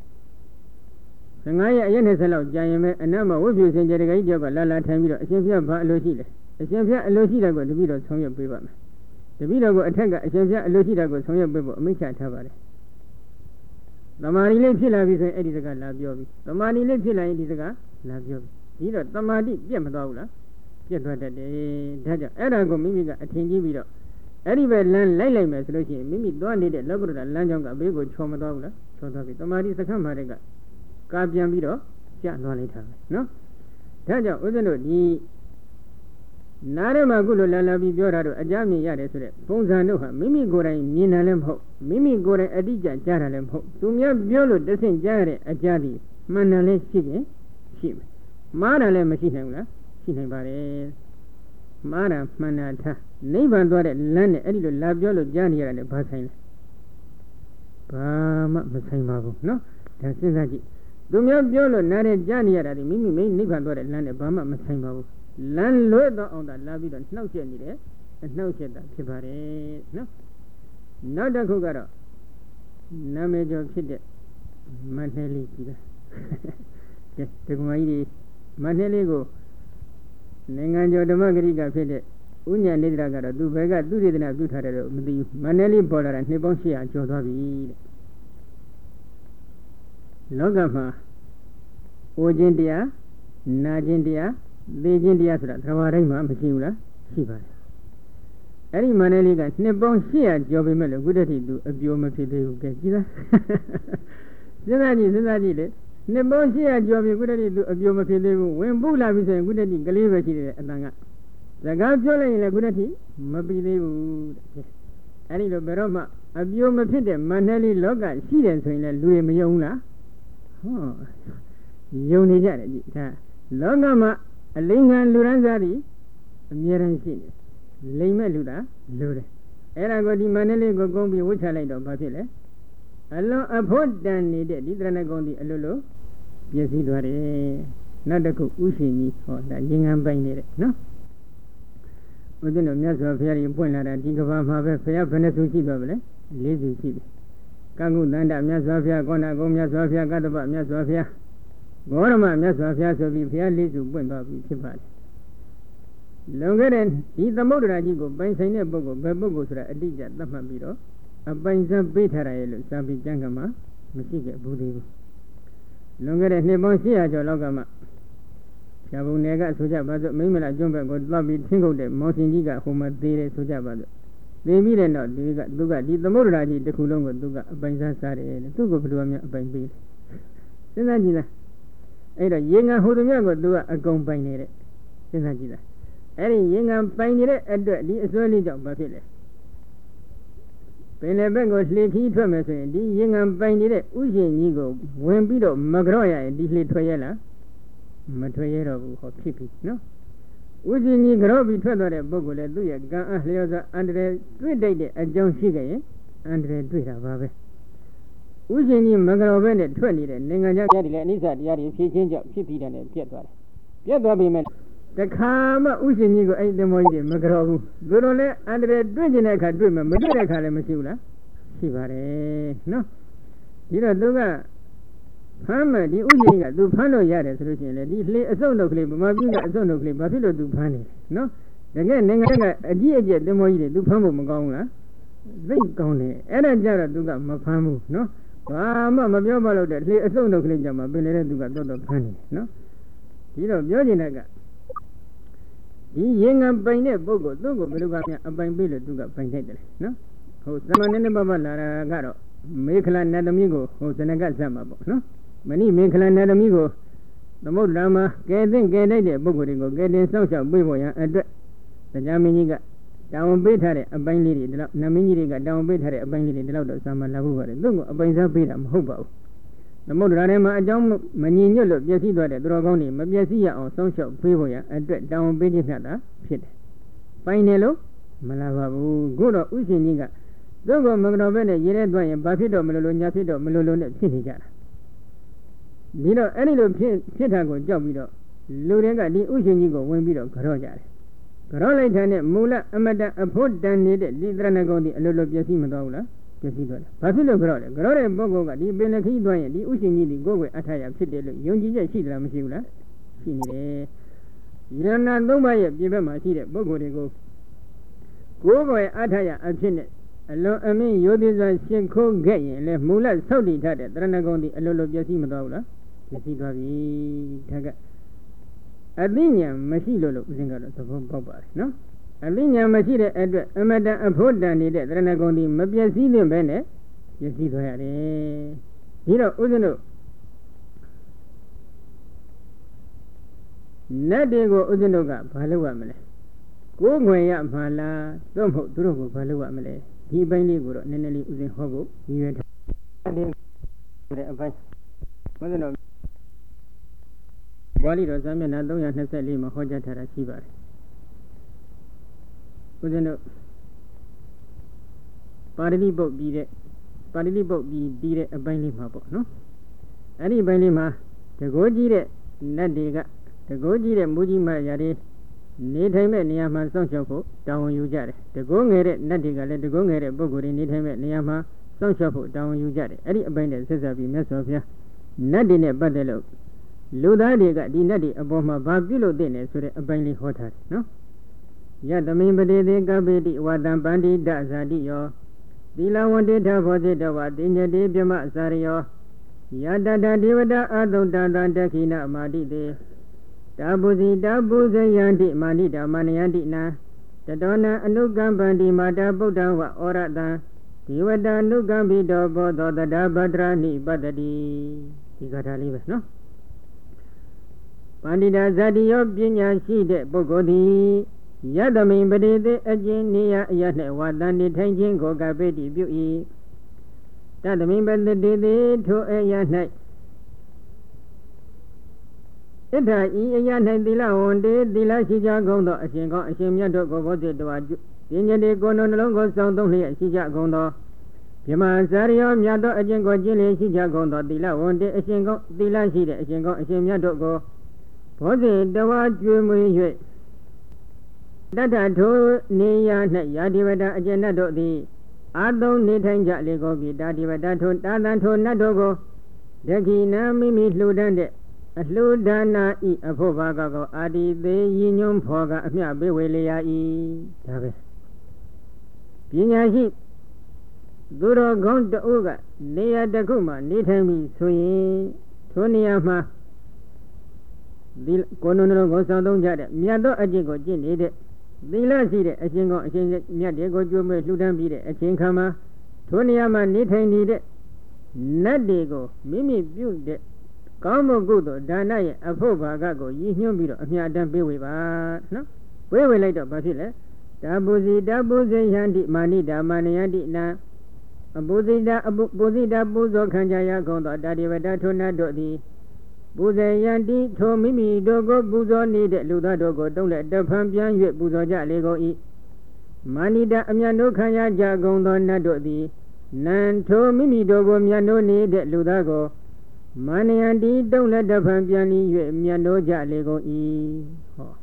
S1: 15ရက်အရက်20လောက်ကြာရင်ပဲအနတ်မဝိပုစင်ကြတကကြီးတယောက်ကလာထိုင်ပြီးတော့အရှင်ဖျက်ဘာအလိုရှိလဲအရှင်ဖျက်အလိုရှိတဲ့ကိုတပည့်တော်ဆောင်ရွက်ပေးပါမယ်တပည့်တော်ကိုအထက်ကအရှင်ဖျက်အလိုရှိတဲ့ကိုဆောင်ရွက်ပေးဖို့အမိန့်ချထားပါတယ်သမာဓိလေးဖြစ်လာပြီဆိုရင်အဲ့ဒီစကားလာပြောပြီသမာဓိလေးဖြစ်လာရင်ဒီစကားလာပြောပြီဒီတော့သမာဓိပြတ်မသွားဘူးလားပြတ်သွားတတ်တယ်ဒါကြောင့်အဲ့ဒါကိုမိမိကအထင်ကြီးပြီးတော့အဲ့ဒီပဲလမ်းလိုက်မယ်ဆိုလို့ရှိရင်မိမိသွားနေတဲ့လောကုတ္တရာလမ်းကြောင်းကဘေးကိုချော်မသွားဘူးလားချော်သွားပြီသမာဓိစခန်းမှာတဲ့ကကာပြန်ပြီးတော့ကျသွားလိုက်တာပဲနော်ဒါကြောင့်ဦးဇင်းတို့ဒီနားထဲမှာခုလိုလာပြီးပြောတာတော့အကြမြင်ရတယ်ဆိုတဲ့ပုံစံတို့ဟာမိမိကိုယ်တိုင်မြင်တယ်လည်းမဟုတ်မိမိကိုယ်တိုင်အတိအကျကြားတာလည်းမဟုတ်သူများပြောလို့တဆင့်ကြားရတဲ့အကြဒီမှန်တယ်လည်းရှိတယ်ရှိမယ်မှားတယ်လည်းမရှိနိုင်ဘူးလားရှိနိုင်ပါတယ်မှားတာမှန်တာထားနိဗ္ဗာန်သွားတဲ့လမ်းနဲ့အဲ့ဒီလိုလာပြောလို့ကြားနေရတယ်လည်းဘာဆိုင်လဲဘာမှမဆိုင်ပါဘူးနော်ဒါစဉ်းစားကြည့်သူများပြောလို့နားထဲကြားနေရတာဒီမိမိနိဗ္ဗာန်သွားတဲ့လမ်းနဲ့ဘာမှမဆိုင်ပါဘူးလမ်းလွဲတော့အောင်သာလာပြီးတော့နှောက်ရက်နေတယ်အနှောက်ရက်တာဖြစ်ပါတယ်နော်နောက်တစ်ခုကတော့နာမည်ကျော်ဖြစ်တဲ့မန္တလေးကြီးလားကဲဒီကမကြီးဒီမန္တလေးကိုနိုင်ငံကျော်ဓမ္မဂရိကဖြစ်တဲ့ဥညာနေတရာကတော့သူဘက်ကသူစေတနာပြုထားတယ်လို့မသိဘူးမန္တလေးပေါ်လာတာနှစ်ပေါင်း800ကျော်သွားပြီတဲ့လောကမှာအိုခြင်းတရားနာခြင်းတရားသိခြင်းတရားဆိုတာသဘာဝတိုင်းမှာမရှိဘူးလားရှိပါတယ်အဲ့ဒီမန္တလေးကနှစ်ပေါင်း800ကျော်ပြီမဲ့လို့ခုတည်းထိသူအပြိုမဖြစ်သေးဘူးကဲကြည်လားစဉ်းစားကြည့်လေနှစ်ပေါင်း800ကျော်ပြီခုတည်းထိသူအပြိုမဖြစ်သေးဘူးဝင်ပုလာပြီဆိုရင်ခုတည်းထိကလေးပဲရှိတယ်အတန်ကစကားပြောလိုက်ရင်လည်းခုတည်းထိမပြီးသေးဘူးတဲ့အဲ့ဒီလိုဘယ်တော့မှအပြိုမဖြစ်တဲ့မန္တလေးလောကရှိတယ်ဆိုရင်လည်းလူတွေမယုံဘူးလားဟောယုံနေကြတယ်ကြည့်ဒါလောကမှာအလိမ်ခံလူရန်စားပြီးအမြဲတမ်းရှိနေလိမ်မဲ့လူတာလူတယ်အဲ့ဒါကိုဒီမန္တလေးကိုကုန်းပြီးဝှချလိုက်တော့ဘာဖြစ်လဲအလွန်အဖို့တန်နေတဲ့ဒီတရဏဂုံဒီအလိုလိုပြည့်စည်သွားတယ်နောက်တစ်ခုဥရှင်ကြီးဟောဒါရင်ငံပိုင်နေတဲ့နော်ဦးဇင်းတို့မြတ်စွာဘုရားကြီးပွင့်လာတာဒီကဘာမှာပဲဘုရားဘယ်နှစုရှိသွားပါလဲ၄စုရှိတယ်ကံကုသန္တမြတ်စွာဘုရားကောဏဂုံမြတ်စွာဘုရားကတ္တပမြတ်စွာဘုရားဂေါရမမြတ်စွာဘုရားဆိုပြီးဘုရား၄စုပွင့်သွားပြီဖြစ်ပါတယ်လွန်ခဲ့တဲ့ဒီသမုဒ္ဒရာကြီးကိုပိုင်ဆိုင်တဲ့ပုဂ္ဂိုလ်ဘယ်ပုဂ္ဂိုလ်ဆိုတာအတိအကျသတ်မှတ်ပြီးတော့အပိုင်စားပေးထားတယ်လို့စာပေကျမ်းကမှာမရှိခဲ့ဘူးသေးဘူးလွန်ခဲ့တဲ့နှစ်ပေါင်း800ကျော်လောက်ကမှဖြာပုံနယ်ကဆိုကြပါစို့မိမလာကျွန်းဘက်ကိုသွားပြီးထင်းခုတ်တဲ့မောင်ရှင်ကြီးကဟိုမှာသေးတယ်ဆိုကြပါစို့သိပြီးတဲ့တော့သူကဒီသမုဒ္ဒရာကြီးတစ်ခုလုံးကိုသူကအပိုင်စားစားတယ်လေသူ့ကိုဘယ်လိုမှအပိုင်ပေးလဲစဉ်းစားကြည့်လားအဲ့တော့ရေငန်ဟိုသူမြတ်ကိုသူကအကုန်ပိုင်နေတဲ့စဉ်းစားကြည့်လားအဲ့ဒီရေငန်ပိုင်နေတဲ့အတွက်ဒီအစွဲလေးကြောင့်ဘာဖြစ်လဲပင်လယ်ဘက်ကိုလှေခီးထွက်မယ်ဆိုရင်ဒီရေငန်ပိုင်နေတဲ့ဥရှင်ကြီးကိုဝင်ပြီးတော့မကြော့ရရင်ဒီလှေထွက်ရလားမထွက်ရတော့ဘူးဟောဖြစ်ပြီနော်ဥရှင်ကြီးကြော့ပြီးထွက်သွားတဲ့ပုဂ္ဂိုလ်လည်းသူ့ရဲ့ကံအလျော်စွာအန္တရာယ်တွေ့တိုက်တဲ့အကြောင်းရှိခဲ့ရင်အန္တရာယ်တွေ့တာပါပဲဥရှင်ကြီးမကြော့ဘဲနဲ့ထွက်နေတဲ့နိုင်ငံခြားတရားတွေလည်းအနိစ္စတရားတွေဖြည့်ချင်းကြောင့်ဖြစ်ပြီးတယ်နဲ့ပြတ်သွားတယ်ပြတ်သွားပြီမဲ့တခါမှဥရှင်ကြီးကိုအဲ့ဒီသမောကြီးတွေမကြော့ဘူးသူတို့လည်းအန္တရာယ်တွေ့ကျင်တဲ့အခါတွေ့မှာမတွေ့တဲ့အခါလည်းမရှိဘူးလားရှိပါတယ်နော်ဒီတော့သူကဖမ်းမယ်ဒီဥပ္ပင်ကသူဖမ်းလို့ရတယ်ဆိုလို့ရှိရင်လေဒီလေအစုံနှုတ်ကလေးဗမာပြည်ကအစုံနှုတ်ကလေးဘာဖြစ်လို့သူဖမ်းနေလဲနော်တကယ်နိုင်ငံကအကြီးအကျယ်တင်မောကြီးတွေသူဖမ်းဖို့မကောင်းဘူးလားသိကောင်းတယ်အဲ့ဒါကြတော့သူကမဖမ်းဘူးနော်ဘာမှမပြောပါလို့တဲ့လေအစုံနှုတ်ကလေးကြမှာပင်လေတဲ့သူကတော့ဖမ်းနေတယ်နော်ဒီတော့ပြောချင်တဲ့ကဒီရေငံပိုင်တဲ့ပုဂ္ဂိုလ်သူ့ကိုဘယ်လိုကများအပိုင်ပေးလို့သူကပိုင်တတ်တယ်နော်ဟုတ်သမဏေနဲ့ပပလာတာကတော့မေခလနတ်သမီးကိုဟိုဇနကဇတ်မှာပေါ့နော်မဏိမေခလနတ်သမီးကိုသမုဒ္ဒရာမှာကဲသိမ့်ကဲတိုက်တဲ့ပုဂ္ဂိုလ်တွေကိုကဲတင်စောင့်ရှောက်ပေးဖို့ရန်အတွက်တရားမင်းကြီးကတာဝန်ပေးထားတဲ့အပိုင်းလေးတွေဒီလောက်နတ်မင်းကြီးတွေကတာဝန်ပေးထားတဲ့အပိုင်းလေးတွေဒီလောက်တော့စာမလာဖို့ပါတယ်သူ့ကိုအပိုင်စားပေးတာမဟုတ်ပါဘူးသမုဒ္ဒရာထဲမှာအကြောင်းမငြင်းညွတ်လို့ပျက်စီးသွားတဲ့သူတော်ကောင်းတွေမပျက်စီးရအောင်စောင့်ရှောက်ပေးဖို့ရန်အတွက်တာဝန်ပေးခြင်းဖြတ်တာဖြစ်တယ်ပိုင်တယ်လို့မလာပါဘူးခုတော့ဥရှင်ကြီးကသူ့ကိုမကတော်ပဲနဲ့ရေထဲသွားရင်ဘာဖြစ်တော့မလို့ညာဖြစ်တော့မလို့နဲ့ဖြစ်နေကြတာဒီတော့အဲ့ဒီလိုဖြစ်တာကိုကြောက်ပြီးတော့လူတွေကဒီဥရှင်ကြီးကိုဝင်ပြီးတော့ကြော့ကြတယ်ကြော့လိုက်တဲ့နဲ့မူလအမတန်အဖို့တန်နေတဲ့ဒီတရဏဂုံဒီအလိုလိုပြည့်စည်မသွားဘူးလားပြည့်စည်သွားတယ်ဘာဖြစ်လို့ကြော့လဲကြော့တဲ့ပုဂ္ဂိုလ်ကဒီပင်လခီးသွားရင်ဒီဥရှင်ကြီးဒီကိုယ်ကိုအထာရဖြစ်တယ်လို့ယုံကြည်ချက်ရှိသလားမရှိဘူးလားရှိနေတယ်ယရဏသုံးပါးရဲ့ပြင်ဘက်မှာရှိတဲ့ပုဂ္ဂိုလ်တွေကိုကိုယ်ကိုအထာရအဖြစ်နဲ့အလုံးအမင်းရိုသေစွာရှင်းခိုးခဲ့ရင်လေမူလဆောက်တည်ထားတဲ့တရဏဂုံဒီအလိုလိုပြည့်စည်မသွားဘူးလားပြည့်စည်သွားပြီဒါကအသိဉာဏ်မရှိလို့ဥစဉ်ကတော့သဘောပေါက်ပါတယ်နော်အသိဉာဏ်မရှိတဲ့အတွက်အမတန်အဖို့တန်နေတဲ့တရဏဂုံဒီမပြည့်စည်သင့်ပဲနဲ့ပြည့်စည်သွားရတယ်ဒီတော့ဥစဉ်တို့နတ်တွေကိုဥစဉ်တို့ကဘာလုပ်ရမလဲကိုယ်ငွေရမှာလားသို့မဟုတ်သူတို့ကိုဘာလုပ်ရမလဲဒီအပိုင်းလေးကိုတော့နည်းနည်းလေးဥစဉ်ဟောဖို့ရည်ရွယ်ထားတဲ့အပိုင်းဥစဉ်တို့ဘာလီတော်စာမျက်နှာ324မှာဟောကြားထားတာရှိပါတယ်ဥစဉ်တို့ပါဠိပုတ်ပြီးတဲ့အပိုင်းလေးမှာပေါ့နော်အဲ့ဒီအပိုင်းလေးမှာတကိုးကြီးတဲ့နတ်တွေကတကိုးကြီးတဲ့မူကြီးမရာတွေနေထိုင်မဲ့နေရာမှာစောင့်ရှောက်ဖို့တာဝန်ယူကြတယ်တကိုးငယ်တဲ့နတ်တွေကလည်းတကိုးငယ်တဲ့ပုဂ္ဂိုလ်တွေနေထိုင်မဲ့နေရာမှာစောင့်ရှောက်ဖို့တာဝန်ယူကြတယ်အဲ့ဒီအပိုင်းနဲ့ဆက်ဆက်ပြီးမြတ်စွာဘုရားနတ်တွေနဲ့ပတ်သက်လို့လူသားတွေကဒီနတ်တွေအပေါ်မှာဘာပြုလုပ်တဲ့လဲဆိုတဲ့အပိုင်းလေးဟောထားတယ်နော်ယတမိန်ပတိသေကပိတိဝတံပန္တိဒဇာတိယောသီလဝန္တိထဘောဇိတဝတိညတိပြမအစာရယောယတတဒေဝတာအသုတ္တတတခိနမာတိတေတာပုဇိတာပုဇယန္တိမာနိတာမနယန္တိနာတတောနံအနုကမ္ပန္တိမာတာဗုဒ္ဓဝဩရတံဒေဝတာနုကမ္ပိတောဘောသောတတဗဒရာနိပတ္တိဒီကထာလေးပဲနော်ပန္တိတာဇာတိယောပညာရှိတဲ့ပုဂ္ဂိုလ်သည်ယတမိန်ပတိသေအကျဉ်နေရအရနှင့်ဝါတန်နေထိုင်ခြင်းကိုကပိတိပြု၏တတမိန်ပတိသေထိုအရ၌ဣဒ္ဓဤအရ၌သီလဝန္တေသီလရှိကြကုန်သောအရှင်ကောင်းအရှင်မြတ်တို့ကိုဘောဇိတဝါပညာတိကိုယ်နှလုံးကိုစောင့်သုံးလျက်ရှိကြကုန်သောဗြဟ္မာဇာရယောမြတ်သောအကျင့်ကိုကျင့်လျက်ရှိကြကုန်သောသီလဝန္တေအရှင်ကောင်းသီလရှိတဲ့အရှင်ကောင်းအရှင်မြတ်တို့ကိုဘောဇိတဝါကျွေးမွေး၍တတ္ထထိုနေရ၌ယာတိဝတ္တအကျဉ်တ်တို့သည်အာသုံးနေထိုင်ကြလေကိုပြီတာတိဝတ္တထိုတာသံထိုနတ်တို့ကိုဒခိနာမိမိလှူဒန်းတဲ့အလှူဒါနာဤအဖို့ဘာကကိုအာတိသေးရည်ညွှန်းဖော်ကအမျှပေးဝေလျာ၏ဒါပဲပညာရှိသူတော်ကောင်းတဦးကနေရာတစ်ခုမှာနေထိုင်ပြီးဆိုရင်ထိုနေရာမှာဒီကိုယ်နှလုံးကိုစောင့်သုံးကြတဲ့မြတ်သောအကျင့်ကိုကျင့်နေတဲ့သီလရှိတဲ့အရှင်ကောင်းအရှင်မြတ်တွေကိုကြိုးမဲ့လှူဒန်းပြီးတဲ့အချိန်ခါမှာထိုနေရာမှာနေထိုင်နေတဲ့နတ်တွေကိုမိမိပြုတဲ့ကောင်းမှုကုသိုလ်ဒါနရဲ့အဖို့ဘာကကိုရည်ညွှန်းပြီးတော့အမြတ်တမ်းပေးဝေပါနော်ပေးဝေလိုက်တော့ဘာဖြစ်လဲတာပုဇိတာပုဇေယန္တိမာနိတာမာနယန္တိနာအပုဇိတာပုဇိတာပူဇော်ခံကြရကုန်သောတာတိဝတ္တထိုနတ်တို့သည်ပူဇေယန္တိထိုမိမိတို့ကိုပူဇော်နေတဲ့လူသားတို့ကိုတုံးလက်တဖန်ပြန်၍ပူဇော်ကြလေကုန်၏မာနိတာအမြတ်တို့ခံရကြကုန်သောနတ်တို့သည်နံထိုမိမိတို့ကိုမြတ်နိုးနေတဲ့လူသားကိုမာနယန္တိတုံးလက်တဖန်ပြန်၍မြတ်နိုးကြလေကုန်၏ဟော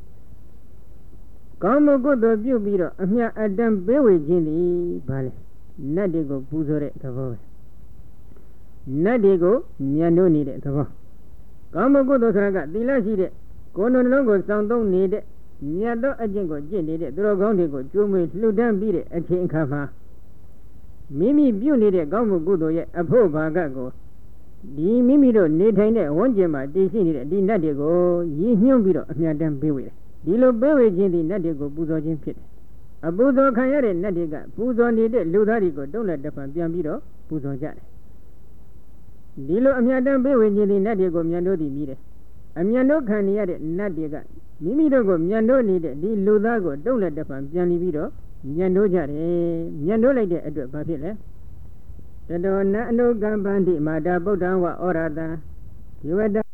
S1: ကောင်းမှုကုသိုလ်ပြုပြီးတော့အမြတ်အတမ်းပေးဝေခြင်းသည်ဘာလဲနတ်တွေကိုပူဇော်တဲ့သဘောပဲနတ်တွေကိုမြတ်တို့နေတဲ့သဘောကောင်းမှုကုသိုလ်ဆိုတာကသီလရှိတဲ့ကိုယ်နှလုံးကိုစောင့်သုံးနေတဲ့မြတ်သောအကျင့်ကိုကျင့်နေတဲ့သူတော်ကောင်းတွေကိုကြိုးမွေးလှူဒန်းပြီးတဲ့အချိန်အခါမှာမိမိပြုနေတဲ့ကောင်းမှုကုသိုလ်ရဲ့အဖို့ဘာကကိုဒီမိမိတို့နေထိုင်တဲ့ဝန်းကျင်မှာတည်ရှိနေတဲ့ဒီနတ်တွေကိုရည်ညွှန်းပြီးတော့အမြတ်တမ်းပေးဝေတယ်ဒီလိုပေးဝေခြင်းဒီနတ်တွေကိုပူဇော်ခြင်းဖြစ်တယ်အပူဇော်ခံရတဲ့နတ်တွေကပူဇော်နေတဲ့လူသားတွေကိုတုံးလက်တစ်ဖန်ပြန်ပြီးတော့ပူဇော်ကြတယ်ဒီလိုအမြတ်တမ်းပေးဝေခြင်းဒီနတ်တွေကိုမြတ်တို့သည်မြည်တယ်အမြတ်တို့ခံရတဲ့နတ်တွေကမိမိတို့ကိုမြတ်တို့နေတဲ့ဒီလူသားကိုတုံးလက်တစ်ဖန်ပြန်ပြီးတော့မြတ်တို့ကြတယ်မြတ်တို့လိုက်တဲ့အတွက်ဘာဖြစ်လဲတတောနအနုကမ္ပန္တိမာတာဗုဒ္ဓံဝဩရတံယောဝတ